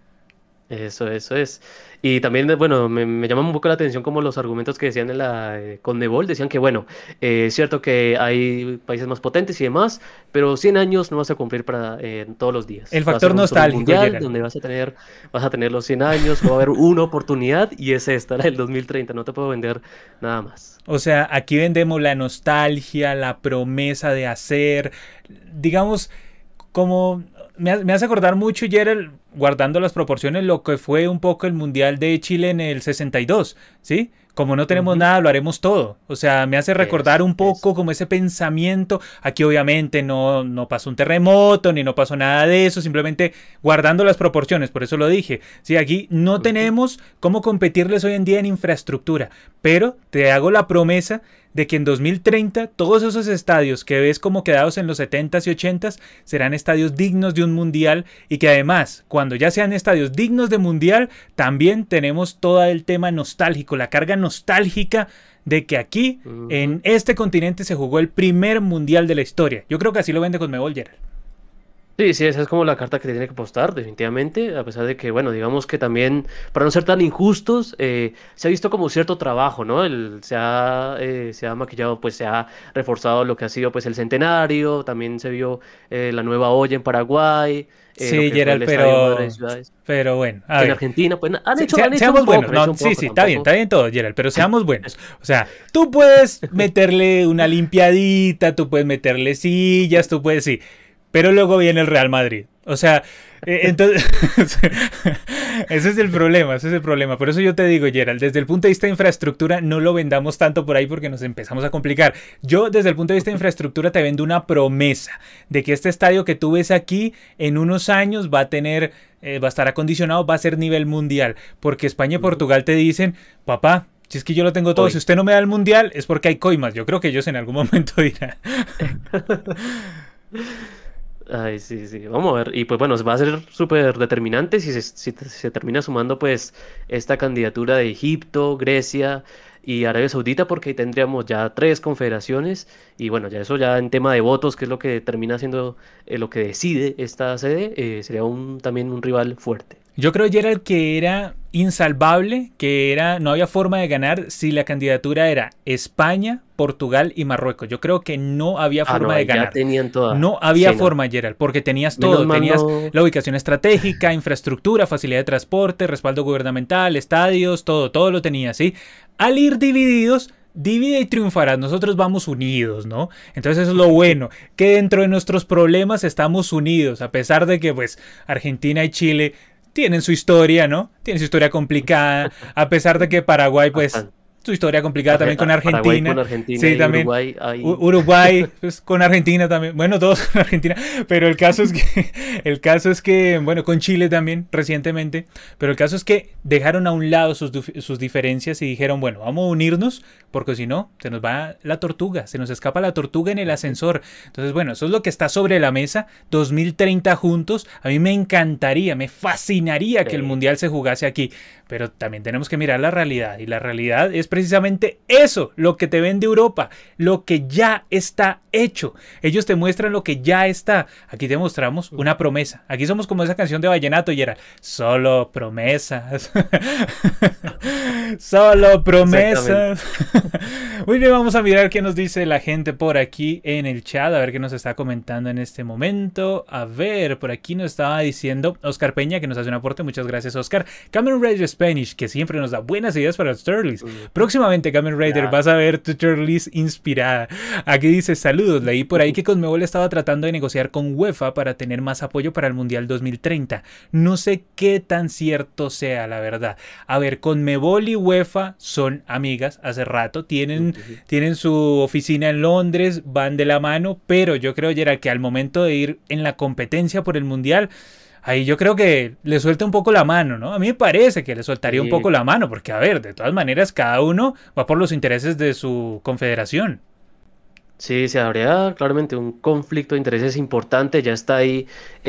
Eso, eso es. Y también, eh, bueno, me, me llama un poco la atención como los argumentos que decían en la eh, Conmebol, decían que, bueno, eh, es cierto que hay países más potentes y demás, pero cien años no vas a cumplir para eh, todos los días. El Va a ser factor un, solo un nostálgico, mundial Gerald. donde vas a tener, vas a tener los cien años, solo va a haber una oportunidad y es esta, la del dos mil treinta. No te puedo vender nada más. O sea, aquí vendemos la nostalgia, la promesa de hacer, digamos, como me, ha- me hace acordar mucho, Gerald, guardando las proporciones, lo que fue un poco el Mundial de Chile en el sesenta y dos, ¿sí? Como no tenemos Ujú. nada, lo haremos todo. O sea, me hace recordar Eso, un eso. poco como ese pensamiento. Aquí obviamente no, no pasó un terremoto, ni no pasó nada de eso, simplemente guardando las proporciones, por eso lo dije. Sí, aquí no Ujú. tenemos cómo competirles hoy en día en infraestructura, pero te hago la promesa de que en dos mil treinta todos esos estadios que ves como quedados en los setentas y ochentas serán estadios dignos de un mundial y que además cuando ya sean estadios dignos de mundial también tenemos todo el tema nostálgico, la carga nostálgica de que aquí en Ujú. este continente se jugó el primer mundial de la historia. Yo creo que así lo vende Conmebol, Gerald. Sí, sí, esa es como la carta que tiene que apostar, definitivamente, a pesar de que, bueno, digamos que también, para no ser tan injustos, eh, se ha visto como cierto trabajo, ¿no? El, se ha, eh, se ha maquillado, pues se ha reforzado lo que ha sido, pues, el centenario, también se vio eh, la nueva olla en Paraguay, eh, lo Sí, que fue el Gerald, Estadio Madre de pero Ciudades pero bueno, a en ver. Argentina, pues han Se- hecho, han se- hecho un seamos buenos, poco, han hecho no, un sí, poco, sí, está bien, está tampoco. bien todo, Gerald, pero seamos buenos. O sea, tú puedes meterle una limpiadita, tú puedes meterle sillas, tú puedes, sí, pero luego viene el Real Madrid. O sea, eh, entonces, ese es el problema, ese es el problema. Por eso yo te digo, Gerald, desde el punto de vista de infraestructura, no lo vendamos tanto por ahí porque nos empezamos a complicar. Yo, desde el punto de vista de infraestructura, te vendo una promesa de que este estadio que tú ves aquí, en unos años va a tener, eh, va a estar acondicionado, va a ser nivel mundial. Porque España y Ujú. Portugal te dicen, papá, si es que yo lo tengo todo, si Hoy. usted no me da el mundial, es porque hay coimas. Yo creo que ellos en algún momento dirán. Ay, sí, sí, vamos a ver. Y pues bueno, va a ser súper determinante si se, si te- se termina sumando pues esta candidatura de Egipto, Grecia y Arabia Saudita, porque ahí tendríamos ya tres confederaciones y bueno, ya eso ya en tema de votos, que es lo que termina siendo eh, lo que decide esta sede, eh, sería un, también un rival fuerte. Yo creo, Gerald, que era insalvable, que era, no había forma de ganar si la candidatura era España, Portugal y Marruecos. Yo creo que no había Ah, no, forma de ahí ya ganar. tenían toda. No había Sí, no. forma, Gerald, porque tenías Menos todo. mal Tenías no. la ubicación estratégica, infraestructura, facilidad de transporte, respaldo gubernamental, estadios, todo, todo lo tenías, ¿sí? Al ir divididos, divide y triunfarás. Nosotros vamos unidos, ¿no? Entonces eso es lo bueno, que dentro de nuestros problemas estamos unidos, a pesar de que, pues, Argentina y Chile tienen su historia, ¿no? Tienen su historia complicada, a pesar de que Paraguay, pues, Bastante. su historia complicada también con Paraguay Argentina. con Argentina Sí, y también. Uruguay. Ahí. Uruguay pues, con Argentina también. Bueno, todos con Argentina. Pero el caso es que, el caso es que, bueno, con Chile también recientemente. Pero el caso es que dejaron a un lado sus, sus diferencias y dijeron, bueno, vamos a unirnos porque si no, se nos va la tortuga, se nos escapa la tortuga en el ascensor. Entonces, bueno, eso es lo que está sobre la mesa. dos mil treinta juntos. A mí me encantaría, me fascinaría sí. que el Mundial se jugase aquí. Pero también tenemos que mirar la realidad. Y la realidad es precisamente eso, lo que te vende Europa, lo que ya está hecho. Ellos te muestran lo que ya está. Aquí te mostramos una promesa. Aquí somos como esa canción de Vallenato y era solo promesas. Solo promesas. Muy bien, vamos a mirar qué nos dice la gente por aquí en el chat. A ver qué nos está comentando en este momento. A ver, por aquí nos estaba diciendo Oscar Peña, que nos hace un aporte. Muchas gracias, Oscar. Cameron Raider Spanish, que siempre nos da buenas ideas para los Turtles. Próximamente, Cameron Raider, vas a ver tu Turtles inspirada. Aquí dice, saludos. Leí por ahí que Conmebol estaba tratando de negociar con UEFA para tener más apoyo para el Mundial dos mil treinta. No sé qué tan cierto sea, la verdad. A ver, Conmebol y UEFA son amigas hace rato. Tienen, uh-huh. tienen su oficina en Londres, van de la mano, pero yo creo, Gerald, que al momento de ir en la competencia por el Mundial, ahí yo creo que le suelta un poco la mano, ¿no? A mí me parece que le soltaría sí. un poco la mano, porque a ver, de todas maneras, cada uno va por los intereses de su confederación. Sí, se habría claramente un conflicto de intereses importante. Ya está ahí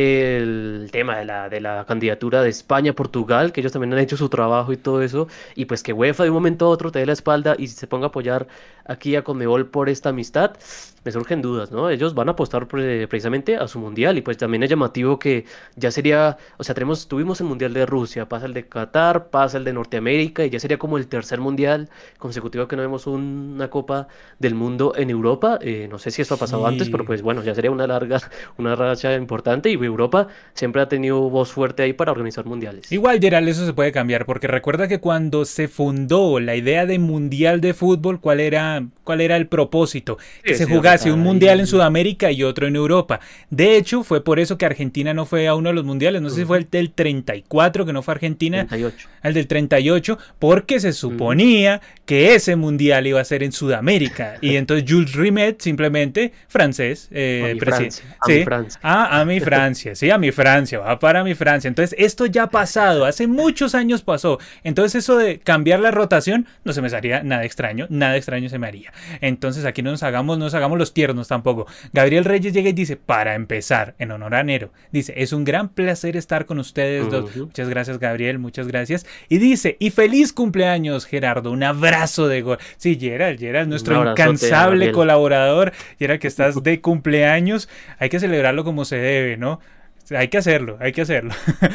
el tema de la, de la candidatura de España, Portugal, que ellos también han hecho su trabajo y todo eso. Y pues que UEFA de un momento a otro te dé la espalda y se ponga a apoyar aquí a Conmebol por esta amistad, me surgen dudas, ¿no? Ellos van a apostar pre precisamente a su mundial y pues también es llamativo que ya sería, o sea, tenemos, tuvimos el mundial de Rusia, pasa el de Qatar, pasa el de Norteamérica y ya sería como el tercer mundial consecutivo que no vemos un, una Copa del Mundo en Europa. Eh, no sé si esto ha pasado sí. antes, pero pues bueno, ya sería una larga, una racha importante y Europa siempre ha tenido voz fuerte ahí para organizar mundiales. Igual, Gerald, eso se puede cambiar, porque recuerda que cuando se fundó la idea de mundial de fútbol, ¿cuál era, cuál era el propósito? Sí, que se jugase un mundial en Sudamérica y otro en Europa. De hecho, fue por eso que Argentina no fue a uno de los mundiales, no sé uh-huh. si fue el del treinta y cuatro, que no fue Argentina, treinta y ocho. El del treinta y ocho, porque se suponía uh-huh. que ese mundial iba a ser en Sudamérica. Y entonces Jules Rimet, simplemente francés, eh, a mi Francia, a sí, mi Francia. Ah, a mi Francia, sí, a mi Francia, va para mi Francia. Entonces, esto ya ha pasado, hace muchos años pasó. Entonces, eso de cambiar la rotación no se me haría nada extraño, nada extraño se me haría. Entonces, aquí no nos hagamos, no nos hagamos los tiernos tampoco. Gabriel Reyes llega y dice, para empezar, en honor a Nero, dice, es un gran placer estar con ustedes dos. Uh-huh. Muchas gracias, Gabriel, muchas gracias. Y dice, y feliz cumpleaños, Gerardo, un abrazo de gol. Sí, Gerald, Gerald, nuestro incansable Gabriel. Colaborador, Gerald, que estás de cumpleaños, hay que celebrarlo como se debe, ¿no? Hay que hacerlo, hay que hacerlo.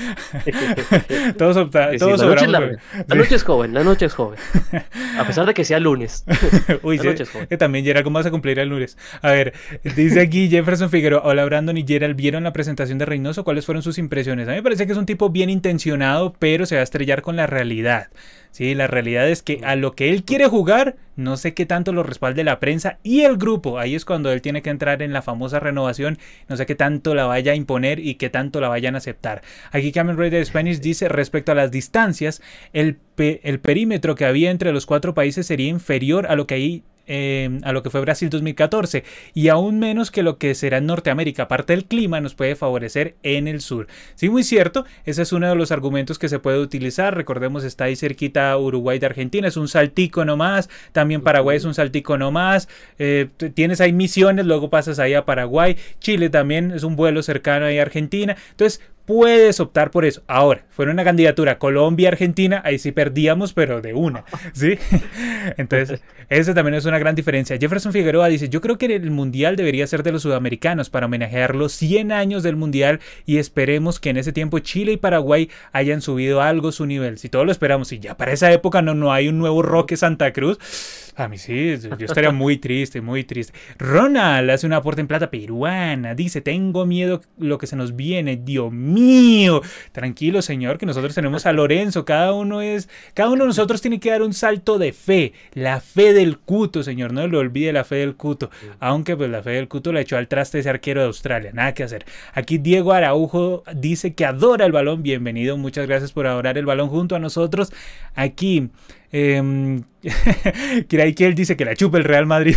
todos opta, sí, todos la, noche la, la sí. noche es joven, la noche es joven. A pesar de que sea lunes. Uy, la sí, noche es joven. Que también, Gerald, ¿cómo vas a cumplir el lunes? A ver, dice aquí Jefferson Figueroa, hola Brandon y Gerald, ¿vieron la presentación de Reynoso? ¿Cuáles fueron sus impresiones? A mí me parece que es un tipo bien intencionado, pero se va a estrellar con la realidad. Sí, la realidad es que a lo que él quiere jugar, no sé qué tanto lo respalde la prensa y el grupo. Ahí es cuando él tiene que entrar en la famosa renovación. No sé qué tanto la vaya a imponer y qué tanto la vayan a aceptar. Aquí Cameron Raider Spanish dice, respecto a las distancias, el, pe el perímetro que había entre los cuatro países sería inferior a lo que hay Eh, a lo que fue Brasil dos mil catorce y aún menos que lo que será en Norteamérica. Aparte, el clima nos puede favorecer en el sur. Sí, muy cierto, ese es uno de los argumentos que se puede utilizar. Recordemos, está ahí cerquita Uruguay de Argentina, es un saltico nomás, también Paraguay es un saltico nomás, eh, tienes ahí Misiones, luego pasas ahí a Paraguay, Chile también es un vuelo cercano ahí a Argentina, entonces puedes optar por eso. Ahora, fuera una candidatura Colombia-Argentina, ahí sí perdíamos, pero de una, ¿sí? Entonces, esa también es una gran diferencia. Jefferson Figueroa dice, yo creo que el Mundial debería ser de los sudamericanos para homenajear los cien años del Mundial y esperemos que en ese tiempo Chile y Paraguay hayan subido algo su nivel. Si todos lo esperamos y ya para esa época no, no hay un nuevo Roque Santa Cruz, a mí sí, yo estaría muy triste, muy triste. Ronald hace un aporte en plata peruana, dice, tengo miedo lo que se nos viene, Dios mío. Tranquilo, señor, que nosotros tenemos a Lorenzo, cada uno es, cada uno de nosotros tiene que dar un salto de fe, la fe del Cuto, señor, no lo olvide, la fe del Cuto, aunque pues la fe del Cuto la echó al traste ese arquero de Australia, nada que hacer. Aquí Diego Araujo dice que adora el balón, bienvenido, muchas gracias por adorar el balón junto a nosotros. Aquí Eh, Kirai Kiel dice que la chupa el Real Madrid.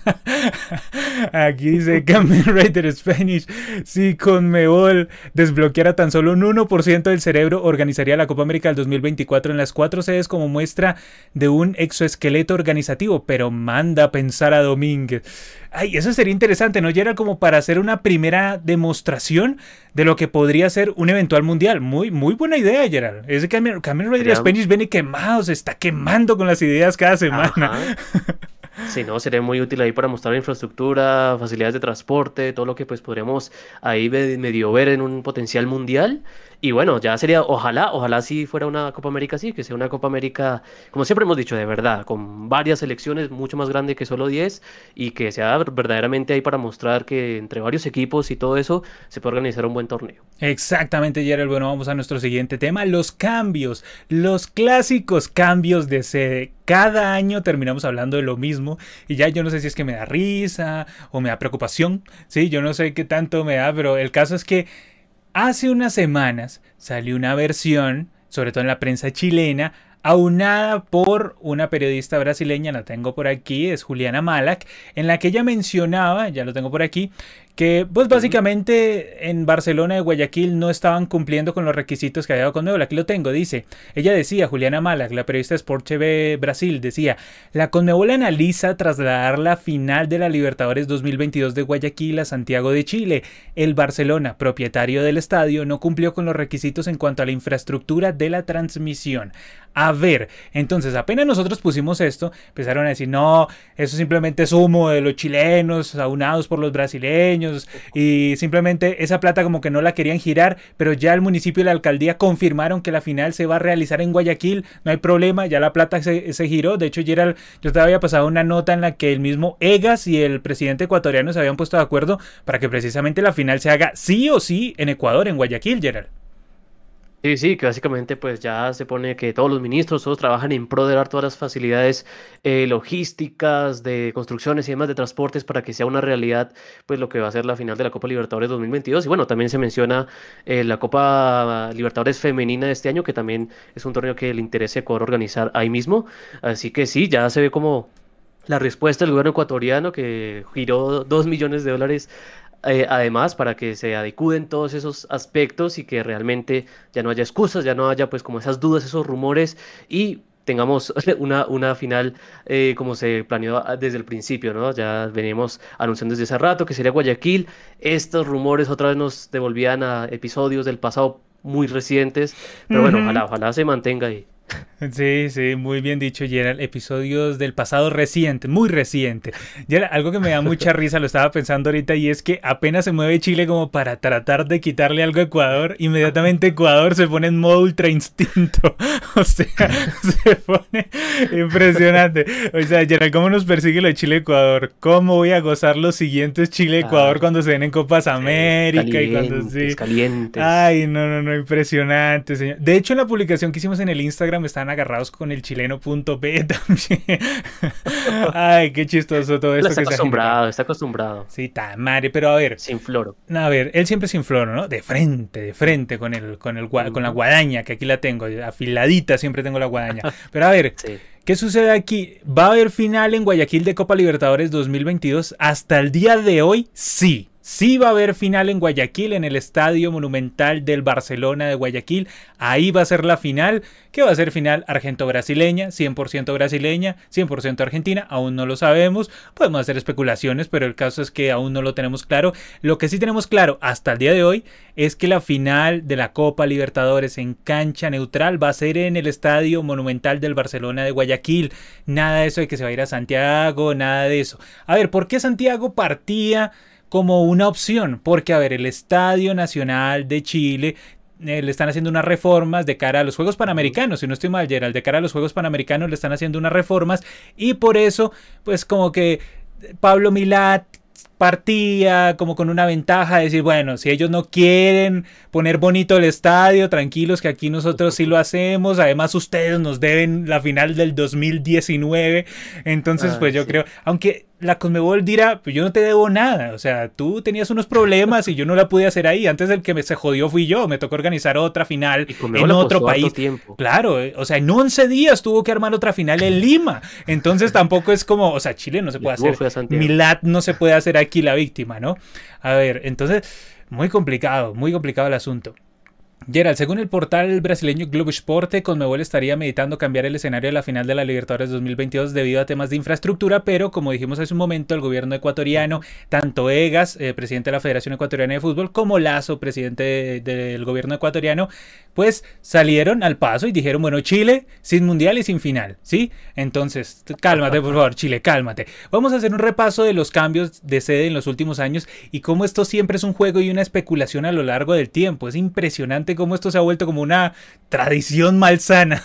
Aquí dice Kamen Rider Spanish. Si Conmebol desbloqueara tan solo un uno por ciento del cerebro, organizaría la Copa América del dos mil veinticuatro en las cuatro sedes como muestra de un exoesqueleto organizativo. Pero manda a pensar a Domínguez. Ay, eso sería interesante, ¿no? Ya era como para hacer una primera demostración de lo que podría ser un eventual mundial. Muy, muy buena idea, Gerald. Ese Kamen, Kamen Rider Spanish viene quemado, se está quemando con las ideas cada semana. Sí, no, sería muy útil ahí para mostrar infraestructura, facilidades de transporte, todo lo que pues podríamos ahí medio ver en un potencial mundial. Y bueno, ya sería, ojalá, ojalá sí fuera una Copa América así, que sea una Copa América, como siempre hemos dicho, de verdad, con varias selecciones, mucho más grande que solo diez, y que sea verdaderamente ahí para mostrar que entre varios equipos y todo eso se puede organizar un buen torneo. Exactamente, Gerald. Bueno, vamos a nuestro siguiente tema, los cambios, los clásicos cambios de sede. Cada año terminamos hablando de lo mismo y ya yo no sé si es que me da risa o me da preocupación, sí, yo no sé qué tanto me da, pero el caso es que hace unas semanas salió una versión, sobre todo en la prensa chilena, aunada por una periodista brasileña, la tengo por aquí, es Juliana Malac, en la que ella mencionaba, ya lo tengo por aquí, que pues básicamente en Barcelona de Guayaquil no estaban cumpliendo con los requisitos que había dado Conmebol. Aquí lo tengo, dice, ella decía, Juliana Malac, la periodista de Sport T V Brasil, decía, la Conmebol analiza trasladar la final de la Libertadores dos mil veintidós de Guayaquil a Santiago de Chile. El Barcelona, propietario del estadio, no cumplió con los requisitos en cuanto a la infraestructura de la transmisión. A ver, entonces apenas nosotros pusimos esto, empezaron a decir, no, eso simplemente es humo de los chilenos, aunados por los brasileños, y simplemente esa plata como que no la querían girar, pero ya el municipio y la alcaldía confirmaron que la final se va a realizar en Guayaquil, no hay problema, ya la plata se, se giró. De hecho, Gerald, yo te había pasado una nota en la que el mismo Egas y el presidente ecuatoriano se habían puesto de acuerdo para que precisamente la final se haga sí o sí en Ecuador, en Guayaquil, Gerald. Sí, sí, que básicamente pues ya se pone que todos los ministros, todos trabajan en pro de dar todas las facilidades eh, logísticas, de construcciones y demás, de transportes para que sea una realidad pues lo que va a ser la final de la Copa Libertadores dos mil veintidós. Y bueno, también se menciona eh, la Copa Libertadores femenina de este año, que también es un torneo que le interesa a Ecuador organizar ahí mismo. Así que sí, ya se ve como la respuesta del gobierno ecuatoriano, que giró dos millones de dólares Eh, además, para que se adecúen todos esos aspectos y que realmente ya no haya excusas, ya no haya pues como esas dudas, esos rumores, y tengamos una, una final eh, como se planeó desde el principio, ¿no? Ya venimos anunciando desde hace rato que sería Guayaquil. Estos rumores otra vez nos devolvían a episodios del pasado muy recientes, pero bueno, Uh-huh. ojalá, ojalá se mantenga ahí. Sí, sí, muy bien dicho, Gerald. Episodios del pasado reciente, muy reciente. Gerald, algo que me da mucha risa, lo estaba pensando ahorita, y es que apenas se mueve Chile como para tratar de quitarle algo a Ecuador, inmediatamente Ecuador se pone en modo ultra instinto. O sea, se pone impresionante. O sea, Gerald, ¿cómo nos persigue lo de Chile-Ecuador? ¿Cómo voy a gozar los siguientes Chile-Ecuador Claro, cuando se ven en Copas sí, América y cuando sí? calientes, calientes. Ay, no, no, no, impresionante, señor. De hecho, en la publicación que hicimos en el Instagram están agarrados con el chileno.p también. Ay, qué chistoso todo esto Está que se ha generado. acostumbrado, está acostumbrado. Sí, ta madre, pero a ver, Sin floro. a ver, él siempre sin floro, ¿no? De frente, de frente con el, con el, gua- con la Ujú. guadaña, que aquí la tengo, afiladita siempre tengo la guadaña. Pero a ver, Sí. ¿qué sucede aquí? ¿Va a haber final en Guayaquil de Copa Libertadores dos mil veintidós? Hasta el día de hoy, sí. Sí va a haber final en Guayaquil, en el Estadio Monumental del Barcelona de Guayaquil. Ahí va a ser la final, que va a ser final argento-brasileña, cien por ciento brasileña, cien por ciento argentina. Aún no lo sabemos, podemos hacer especulaciones, pero el caso es que aún no lo tenemos claro. Lo que sí tenemos claro hasta el día de hoy es que la final de la Copa Libertadores en cancha neutral va a ser en el Estadio Monumental del Barcelona de Guayaquil. Nada de eso de que se va a ir a Santiago, nada de eso. A ver, ¿por qué Santiago partía como una opción? Porque, a ver, el Estadio Nacional de Chile eh, le están haciendo unas reformas de cara a los Juegos Ujú. Panamericanos, si no estoy mal, Gerald, de cara a los Juegos Panamericanos le están haciendo unas reformas, y por eso, pues como que Pablo Milad partía como con una ventaja de decir, bueno, si ellos no quieren poner bonito el estadio, tranquilos que aquí nosotros sí lo hacemos, además ustedes nos deben la final del dos mil diecinueve, entonces ah, pues yo sí. creo, aunque la Conmebol dirá, pues yo no te debo nada, o sea, tú tenías unos problemas y yo no la pude hacer ahí, antes el que me se jodió fui yo, me tocó organizar otra final en otro país, claro, o sea, en once días tuvo que armar otra final en Lima, entonces tampoco es como, o sea, Chile no se puede hacer, Milad no se puede hacer aquí la víctima, ¿no? A ver, entonces, muy complicado, muy complicado el asunto. Gerald, según el portal brasileño Globo Esporte, Conmebol estaría meditando cambiar el escenario de la final de la Libertadores dos mil veintidós debido a temas de infraestructura, pero como dijimos hace un momento, el gobierno ecuatoriano, tanto Egas, eh, presidente de la Federación Ecuatoriana de Fútbol, como Lasso, presidente de, de, del gobierno ecuatoriano, pues salieron al paso y dijeron, bueno, Chile sin mundial y sin final, ¿sí? Entonces, cálmate, por favor, Chile, cálmate. Vamos a hacer un repaso de los cambios de sede en los últimos años y cómo esto siempre es un juego y una especulación a lo largo del tiempo. Es impresionante cómo esto se ha vuelto como una tradición malsana.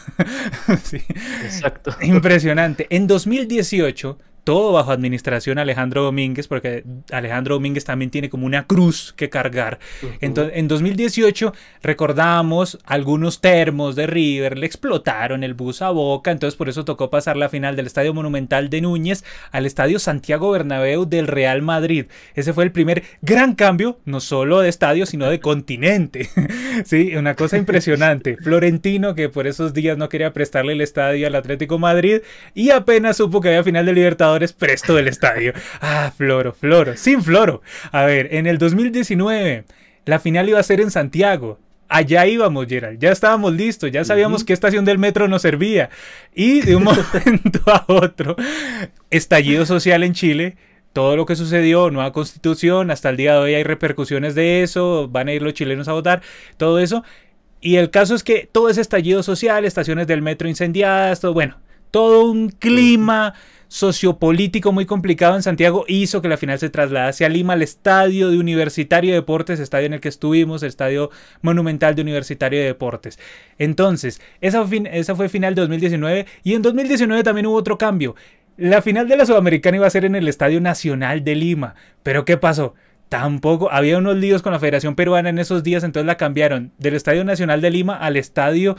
Sí. Exacto. Impresionante. En dos mil dieciocho, todo bajo administración Alejandro Domínguez, porque Alejandro Domínguez también tiene como una cruz que cargar. Uh-huh. Entonces, en dos mil dieciocho recordamos algunos termos de River, le explotaron el bus a Boca, entonces por eso tocó pasar la final del Estadio Monumental de Núñez al Estadio Santiago Bernabéu del Real Madrid. Ese fue el primer gran cambio, no solo de estadio, sino de continente. Sí, una cosa impresionante. Florentino, que por esos días no quería prestarle el estadio al Atlético Madrid, y apenas supo que había final de Libertadores, presto del estadio. Ah, Floro, Floro, sin Floro. A ver, en el dos mil diecinueve la final iba a ser en Santiago. Allá íbamos, Gerald, ya estábamos listos, ya sabíamos uh-huh. qué estación del metro nos servía. Y de un momento a otro, estallido social en Chile. Todo lo que sucedió, nueva constitución, hasta el día de hoy hay repercusiones de eso, van a ir los chilenos a votar, todo eso. Y el caso es que todo ese estallido social, estaciones del metro incendiadas, todo, bueno, todo un clima sociopolítico muy complicado en Santiago hizo que la final se trasladase a Lima, al estadio de Universitario de Deportes, estadio en el que estuvimos, el estadio monumental de Universitario de Deportes. Entonces, esa fue, esa fue final de dos mil diecinueve, y en dos mil diecinueve también hubo otro cambio. La final de la Sudamericana iba a ser en el Estadio Nacional de Lima, pero ¿qué pasó? Tampoco, había unos líos con la Federación Peruana en esos días, entonces la cambiaron del Estadio Nacional de Lima al Estadio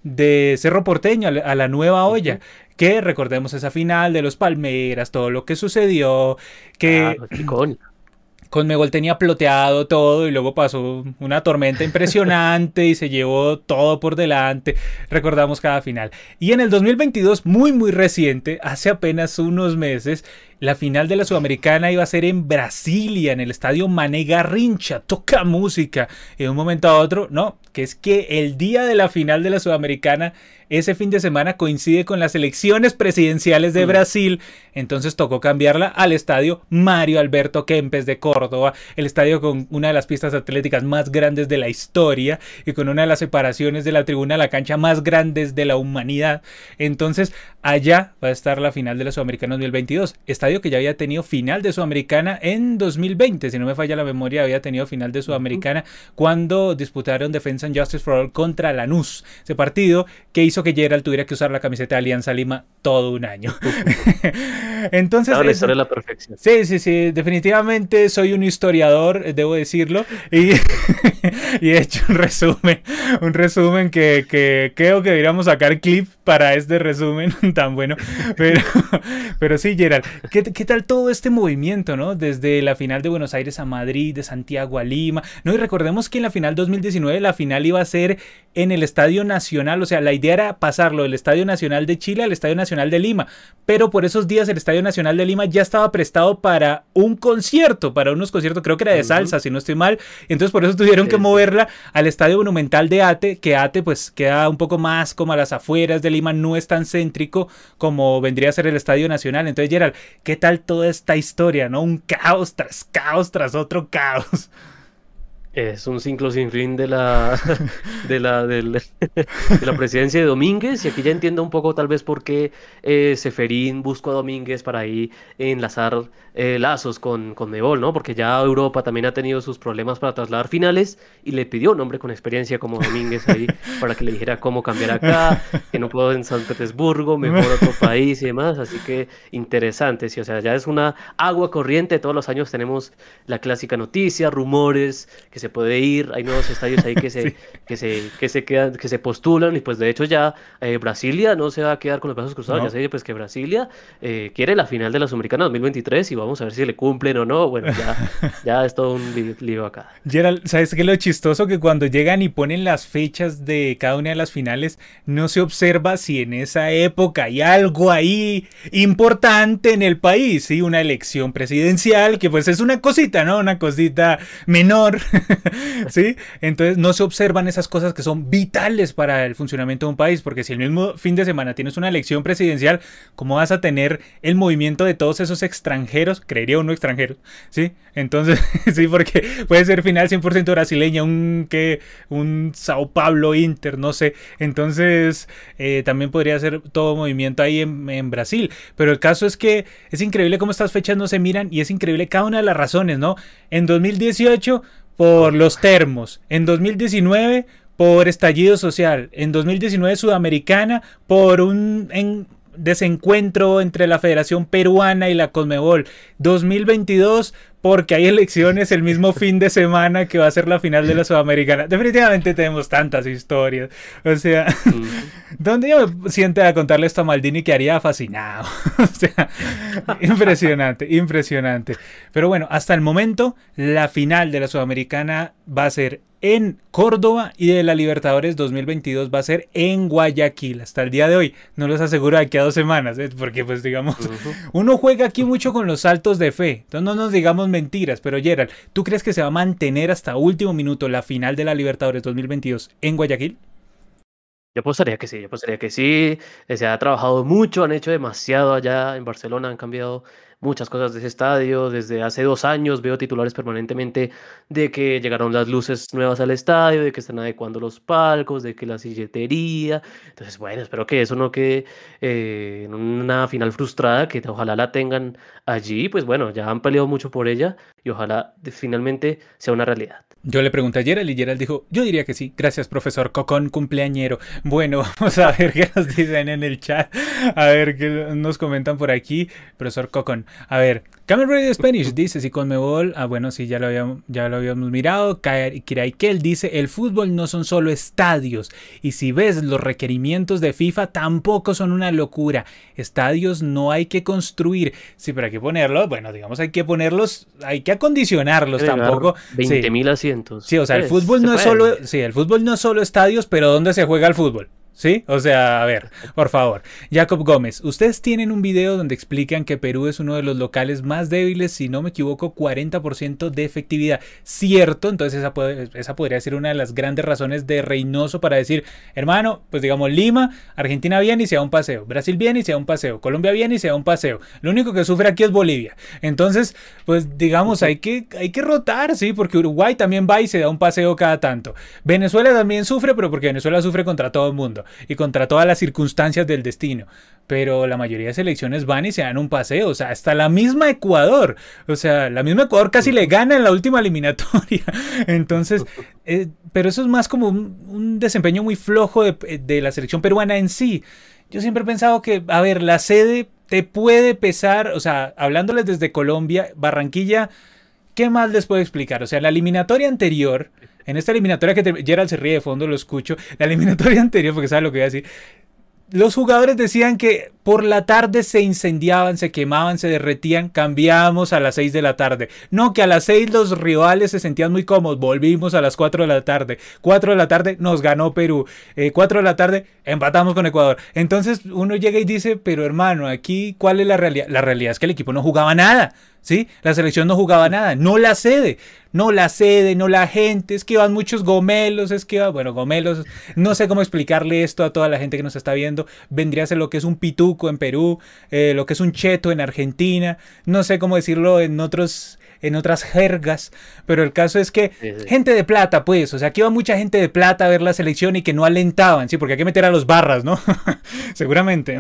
de Cerro Porteño, a la Nueva Olla, uh-huh. que recordemos esa final de los Palmeras, todo lo que sucedió, que ah, Conmebol tenía ploteado todo y luego pasó una tormenta impresionante y se llevó todo por delante, recordamos cada final. Y en el dos mil veintidós, muy muy reciente, hace apenas unos meses, la final de la Sudamericana iba a ser en Brasilia, en el estadio Mané Garrincha, toca música. Y de un momento a otro, no, que es que el día de la final de la Sudamericana, ese fin de semana coincide con las elecciones presidenciales de Brasil, entonces tocó cambiarla al estadio Mario Alberto Kempes de Córdoba, el estadio con una de las pistas atléticas más grandes de la historia y con una de las separaciones de la tribuna a la cancha más grandes de la humanidad. Entonces allá va a estar la final de la Sudamericana dos mil veintidós, estadio que ya había tenido final de Sudamericana en dos mil veinte, si no me falla la memoria, había tenido final de Sudamericana uh-huh. cuando disputaron Defensa and Justice for All contra Lanús, ese partido que hizo que Gerald tuviera que usar la camiseta de Alianza Lima todo un año. Entonces, claro, la historia de la perfección. Sí, sí, sí, definitivamente soy un historiador, debo decirlo, y, y he hecho un resumen, un resumen que, que creo que deberíamos sacar clip para este resumen tan bueno, pero, pero sí, Gerald, ¿qué, ¿qué tal todo este movimiento, no? Desde la final de Buenos Aires a Madrid, de Santiago a Lima, ¿no? Y recordemos que en la final dos mil diecinueve la final iba a ser en el Estadio Nacional, o sea, la idea era pasarlo del Estadio Nacional de Chile al Estadio Nacional de Lima, pero por esos días el Estadio Nacional de Lima ya estaba prestado para un concierto, para unos conciertos, creo que era de salsa, uh-huh. si no estoy mal, entonces por eso tuvieron sí, que moverla al Estadio Monumental de Ate, que Ate pues queda un poco más como a las afueras de Lima, no es tan céntrico como vendría a ser el Estadio Nacional. Entonces, Gerald, ¿qué tal toda esta historia, no? Un caos tras caos tras otro caos. Es un ciclo sin fin de la, de la, del- de la presidencia de Domínguez, y aquí ya entiendo un poco tal vez por qué eh, Seferín buscó a Domínguez para ahí enlazar eh, lazos con, con Mebol, ¿no? Porque ya Europa también ha tenido sus problemas para trasladar finales y le pidió un hombre con experiencia como Domínguez ahí para que le dijera cómo cambiar acá, que no puedo en San Petersburgo, mejor otro país y demás, así que interesante, sí, o sea, ya es una agua corriente, todos los años tenemos la clásica noticia, rumores que se puede ir, hay nuevos estadios ahí que se, Sí. que se, que se quedan, que se postulan, y pues de hecho ya eh, Brasilia no se va a quedar con los brazos cruzados, ya No. se dice pues que Brasilia eh, quiere la final de la Sudamericana dos mil veintitrés y vamos a ver si le cumplen o no, bueno, ya, ya es todo un li- lío acá. Gerald, ¿sabes qué es lo chistoso? Que cuando llegan y ponen las fechas de cada una de las finales, no se observa si en esa época hay algo ahí importante en el país, ¿sí? Una elección presidencial, que pues es una cosita, ¿no? Una cosita menor, ¿sí? Entonces no se observan esas cosas que son vitales para el funcionamiento de un país, porque si el mismo fin de semana tienes una elección presidencial, ¿cómo vas a tener el movimiento de todos esos extranjeros? Creería uno extranjero, ¿sí? Entonces, sí, porque puede ser final cien por ciento brasileña, un que un Sao Paulo Inter, no sé. Entonces, eh, también podría ser todo movimiento ahí en, en Brasil. Pero el caso es que es increíble cómo estas fechas no se miran y es increíble cada una de las razones, ¿no? En dos mil dieciocho, por los termos. En dos mil diecinueve, por estallido social. En dos mil diecinueve, Sudamericana, por un en, desencuentro entre la Federación Peruana y la Conmebol. dos mil veintidós, porque hay elecciones el mismo fin de semana que va a ser la final de la Sudamericana. Definitivamente tenemos tantas historias. O sea, Ujú. ¿dónde yo me siente a contarle esto a Maldini que haría fascinado? O sea, impresionante, impresionante. Pero bueno, hasta el momento, la final de la Sudamericana va a ser en Córdoba y de la Libertadores dos mil veintidós va a ser en Guayaquil. Hasta el día de hoy, no les aseguro de aquí a dos semanas, ¿eh? Porque pues digamos, Ujú. uno juega aquí mucho con los saltos de fe. Entonces no nos digamos mentiras, pero Gerald, ¿tú crees que se va a mantener hasta último minuto la final de la Libertadores dos mil veintidós en Guayaquil? Yo apostaría que sí, yo apostaría que sí. eh, Se ha trabajado mucho, han hecho demasiado allá en Barcelona, han cambiado muchas cosas de ese estadio. Desde hace dos años veo titulares permanentemente de que llegaron las luces nuevas al estadio, de que están adecuando los palcos, de que la silletería. Entonces, bueno, espero que eso no quede eh, en una final frustrada, que ojalá la tengan allí. Pues bueno, ya han peleado mucho por ella y ojalá de- finalmente sea una realidad. Yo le pregunté a Gerald y Gerald dijo, yo diría que sí. Gracias, profesor Cocón, cumpleañero. Bueno, vamos a ver qué nos dicen en el chat. A ver qué nos comentan por aquí. Profesor Cocón. A ver, Camel Radio Spanish dice, si Conmebol... Ah, bueno, sí, ya lo habíamos, ya lo habíamos mirado. Kiraikel dice, el fútbol no son solo estadios. Y si ves los requerimientos de FIFA, tampoco son una locura. Estadios no hay que construir. Sí, pero hay que ponerlos. Bueno, digamos, hay que ponerlos, hay que acondicionarlos Agregar tampoco. Sí. veinte mil asientos. Sí, o sea, el Pues, fútbol se no es puede. solo, sí, el fútbol no es solo estadios, pero ¿dónde se juega el fútbol? ¿Sí? O sea, a ver, por favor. Jacob Gómez, ustedes tienen un video donde explican que Perú es uno de los locales más débiles, si no me equivoco, cuarenta por ciento de efectividad. ¿Cierto? Entonces esa, puede, esa podría ser una de las grandes razones de Reynoso para decir, hermano, pues digamos Lima, Argentina viene y se da un paseo, Brasil viene y se da un paseo, Colombia viene y se da un paseo. Lo único que sufre aquí es Bolivia. Entonces, pues digamos, hay que, hay que rotar, ¿sí? Porque Uruguay también va y se da un paseo cada tanto. Venezuela también sufre, pero porque Venezuela sufre contra todo el mundo y contra todas las circunstancias del destino. Pero la mayoría de selecciones van y se dan un paseo. O sea, hasta la misma Ecuador. O sea, la misma Ecuador casi le gana en la última eliminatoria. Entonces, eh, pero eso es más como un, un desempeño muy flojo de, de la selección peruana en sí. Yo siempre he pensado que, a ver, la sede te puede pesar. O sea, hablándoles desde Colombia, Barranquilla, ¿qué más les puedo explicar? O sea, la eliminatoria anterior, en esta eliminatoria que te, Gerald se ríe de fondo, lo escucho, la eliminatoria anterior, porque sabe lo que voy a decir, los jugadores decían que por la tarde se incendiaban, se quemaban, se derretían, cambiamos a las seis de la tarde. No, que a las seis los rivales se sentían muy cómodos, volvimos a las cuatro de la tarde. cuatro de la tarde nos ganó Perú. Eh, cuatro de la tarde empatamos con Ecuador. Entonces uno llega y dice, pero hermano, aquí ¿cuál es la realidad? La realidad es que el equipo no jugaba nada. ¿Sí? La selección no jugaba nada, no la sede, no la sede, no la gente, es que van muchos gomelos, es que, bueno, gomelos, no sé cómo explicarle esto a toda la gente que nos está viendo, vendría a ser lo que es un pituco maluco en Perú, eh, lo que es un cheto en Argentina, no sé cómo decirlo en otros... en otras jergas, pero el caso es que Sí, sí. gente de plata, pues, o sea, aquí iba mucha gente de plata a ver la selección y que no alentaban, sí, porque hay que meter a los barras, ¿no? Seguramente.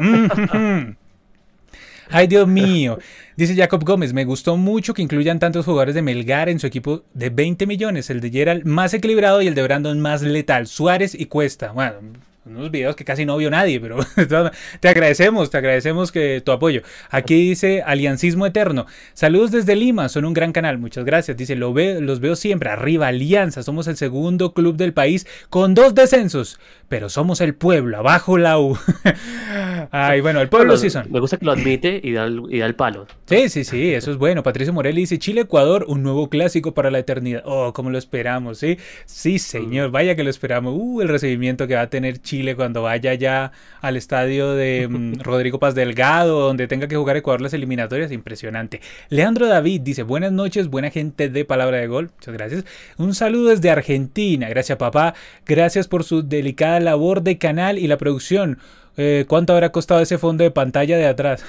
Ay, Dios mío. Dice Jacob Gómez, me gustó mucho que incluyan tantos jugadores de Melgar en su equipo de veinte millones, el de Gerald más equilibrado y el de Brandon más letal, Suárez y Cuesta. Bueno, unos videos que casi no vio nadie, pero te agradecemos, te agradecemos que tu apoyo. Aquí dice Aliancismo Eterno. Saludos desde Lima, son un gran canal, muchas gracias. Dice, Lo ve, los veo siempre, arriba Alianza, somos el segundo club del país con dos descensos, pero somos el pueblo, abajo la U. Ay, bueno, el pueblo Bueno, sí son. me gusta que lo admite y da el, y da el palo. Sí, sí, sí, eso es bueno. Patricio Morelli dice, Chile-Ecuador, un nuevo clásico para la eternidad. Oh, cómo lo esperamos, ¿sí? Sí, señor, vaya que lo esperamos. Uh, el recibimiento que va a tener Chile cuando vaya ya al estadio de um, Rodrigo Paz Delgado, donde tenga que jugar Ecuador las eliminatorias, impresionante. Leandro David dice, buenas noches, buena gente de Palabra de Gol, muchas gracias. Un saludo desde Argentina, gracias papá, gracias por su delicada labor de canal y la producción. Eh, ¿Cuánto habrá costado ese fondo de pantalla de atrás?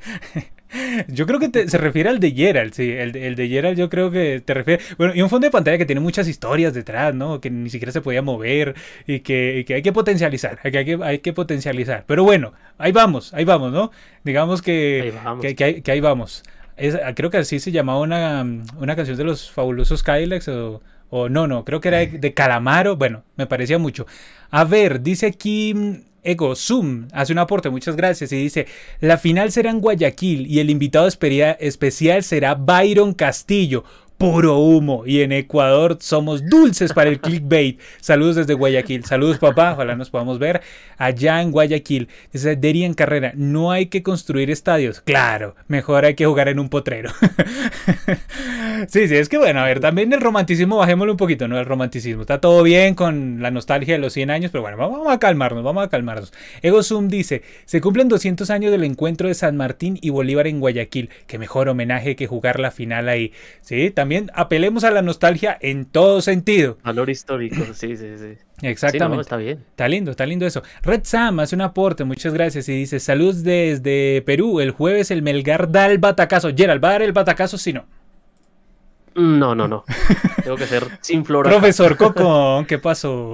Yo creo que te, se refiere al de Gerald, sí, el, el de Gerald yo creo que te refiere, bueno, y un fondo de pantalla que tiene muchas historias detrás, ¿no? Que ni siquiera se podía mover y que, y que hay que potencializar, que hay, que hay que potencializar, pero bueno, ahí vamos, ahí vamos, ¿no? Digamos que Ahí vamos. que, que, hay, que ahí vamos. Es, creo que así se llamaba una, una canción de los Fabulosos Cadillacs o, o no, no, creo que era de, de Calamaro, bueno, me parecía mucho. A ver, dice aquí... Ego Zoom hace un aporte, muchas gracias, y dice, la final será en Guayaquil y el invitado especial será Byron Castillo. Puro humo, y en Ecuador somos dulces para el clickbait. Saludos desde Guayaquil, saludos papá, ojalá nos podamos ver allá en Guayaquil. Dice Derian Carrera, no hay que construir estadios, claro, mejor hay que jugar en un potrero. Sí, sí, es que bueno, a ver, también el romanticismo, bajémoslo un poquito, ¿no? El romanticismo, está todo bien con la nostalgia de los cien años, pero bueno, vamos a calmarnos, vamos a calmarnos. Ego Zoom dice, se cumplen doscientos años del encuentro de San Martín y Bolívar en Guayaquil, qué mejor homenaje que jugar la final ahí, ¿sí? También apelemos a la nostalgia en todo sentido. Valor histórico, sí, sí, sí. Exactamente. Sí, no, está bien. Está lindo, está lindo eso. Red Sam hace un aporte, muchas gracias, y dice, saludos desde Perú, el jueves el Melgar da el batacazo. Gerald, ¿va a dar el batacazo si no? No, no, no. Tengo que ser sin flor. Profesor Cocón, ¿qué pasó?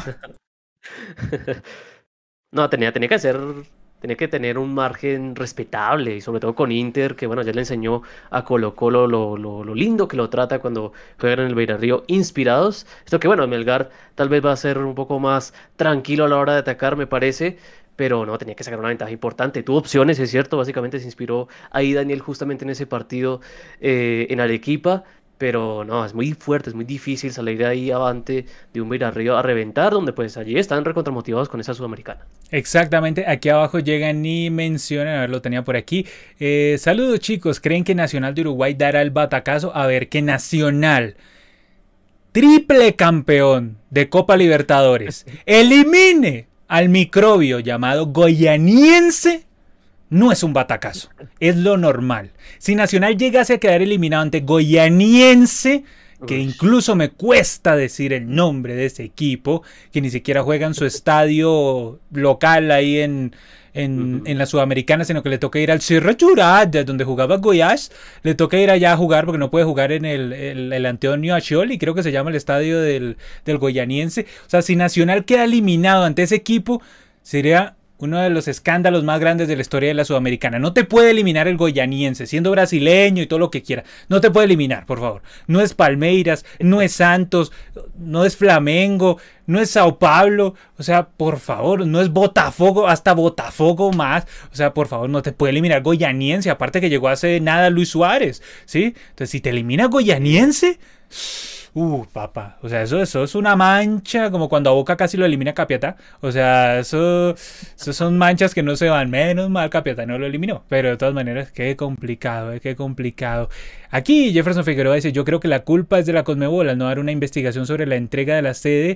No, tenía, tenía que ser, tenía que tener un margen respetable y sobre todo con Inter, que bueno, ya le enseñó a Colo Colo lo, lo, lo lindo que lo trata cuando juegan en el Beira-Río inspirados. Esto que bueno, Melgar tal vez va a ser un poco más tranquilo a la hora de atacar, me parece. Pero no, tenía que sacar una ventaja importante. Tuvo opciones, es cierto, básicamente se inspiró ahí Daniel justamente en ese partido eh, en Arequipa. Pero no, es muy fuerte, es muy difícil salir de ahí avante de un Beira-Río a reventar, donde pues allí están recontramotivados con esa Sudamericana. Exactamente, aquí abajo llegan y mencionan, a ver, lo tenía por aquí. Eh, saludos chicos, ¿creen que Nacional de Uruguay dará el batacazo? A ver, que Nacional, triple campeón de Copa Libertadores, elimine al microbio llamado Goianiense. No es un batacazo, es lo normal. Si Nacional llegase a quedar eliminado ante Goianiense, que incluso me cuesta decir el nombre de ese equipo, que ni siquiera juega en su estadio local ahí en, en, uh-huh. en la Sudamericana, sino que le toca ir al Cerro Churrada, donde jugaba Goiás, le toca ir allá a jugar porque no puede jugar en el, el, el Antonio Ascioli, creo que se llama el estadio del, del Goianiense. O sea, si Nacional queda eliminado ante ese equipo, sería uno de los escándalos más grandes de la historia de la Sudamericana. No te puede eliminar el Goianiense, siendo brasileño y todo lo que quiera. No te puede eliminar, por favor. No es Palmeiras, no es Santos, no es Flamengo, no es Sao Paulo. O sea, por favor, no es Botafogo, hasta Botafogo más. O sea, por favor, no te puede eliminar Goianiense. Aparte que llegó hace nada Luis Suárez, ¿sí? Entonces, si te elimina Goianiense... Uh, papá, o sea, eso, eso es una mancha, como cuando a Boca casi lo elimina Capiatá. O sea, eso, eso son manchas que no se van. Menos mal Capiatá no lo eliminó. Pero de todas maneras, qué complicado, eh, qué complicado. Aquí Jefferson Figueroa dice, yo creo que la culpa es de la Conmebol al no dar una investigación sobre la entrega de la sede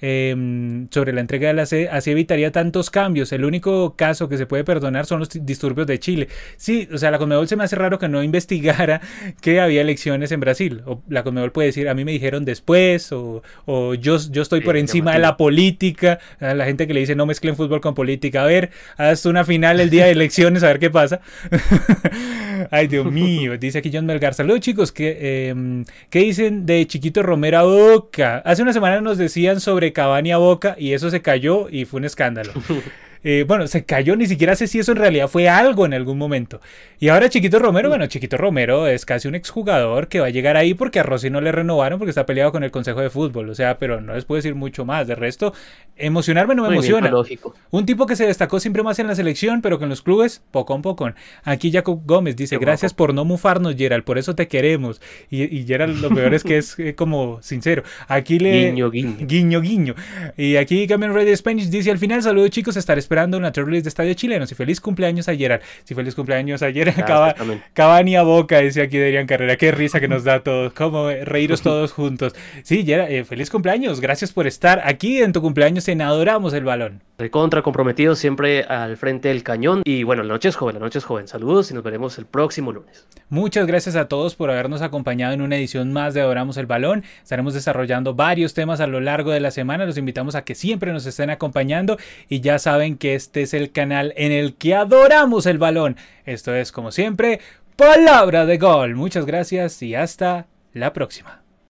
eh, sobre la entrega de la sede, así evitaría tantos cambios. El único caso que se puede perdonar son los disturbios de Chile. Sí, o sea, la Conmebol se me hace raro que no investigara que había elecciones en Brasil. O la Conmebol puede decir, a mí me dijeron después, o, o yo, yo estoy por Sí, encima de llamativo. la política. A la gente que le dice no mezclen fútbol con política. A ver, haz una final el día de elecciones, a ver qué pasa. Ay, Dios mío, dice aquí John Melgar. Saludos, chicos. ¿Qué, eh, ¿qué dicen de Chiquito Romero a Boca? Hace una semana nos decían sobre Cavani a Boca y eso se cayó y fue un escándalo. Eh, bueno, se cayó, ni siquiera sé si eso en realidad fue algo en algún momento. Y ahora Chiquito Romero, bueno, Chiquito Romero es casi un exjugador que va a llegar ahí porque a Rossi no le renovaron porque está peleado con el Consejo de Fútbol. O sea, pero no les puedo decir mucho más. De resto, emocionarme no me Movimiento emociona. lógico. Un tipo que se destacó siempre más en la selección, pero que en los clubes, poco a poco. Aquí Jacob Gómez dice, Qué gracias guapo. por no mufarnos, Gerald, por eso te queremos. Y, y Gerald lo peor es que es eh, como sincero. Aquí le... Guiño, guiño. Guiño, guiño. Y aquí Cameron Red Spanish dice al final, saludos chicos, estaré esperando una tour release de Estadio Chilenos y feliz cumpleaños a Gerald. Si feliz cumpleaños a Gerald, Gracias, Cava, también. Cavani a Boca, dice aquí Adrián Carrera. Qué risa que nos da a todos, como reíros todos juntos. Sí, Gerald, eh, feliz cumpleaños, gracias por estar aquí en tu cumpleaños en Adoramos el Balón. Recontra comprometido, siempre al frente del cañón. Y bueno, la noche es joven, la noche es joven. Saludos y nos veremos el próximo lunes. Muchas gracias a todos por habernos acompañado en una edición más de Adoramos el Balón. Estaremos desarrollando varios temas a lo largo de la semana. Los invitamos a que siempre nos estén acompañando y ya saben que este es el canal en el que adoramos el balón. Esto es, como siempre, Palabra de Gol. Muchas gracias y hasta la próxima.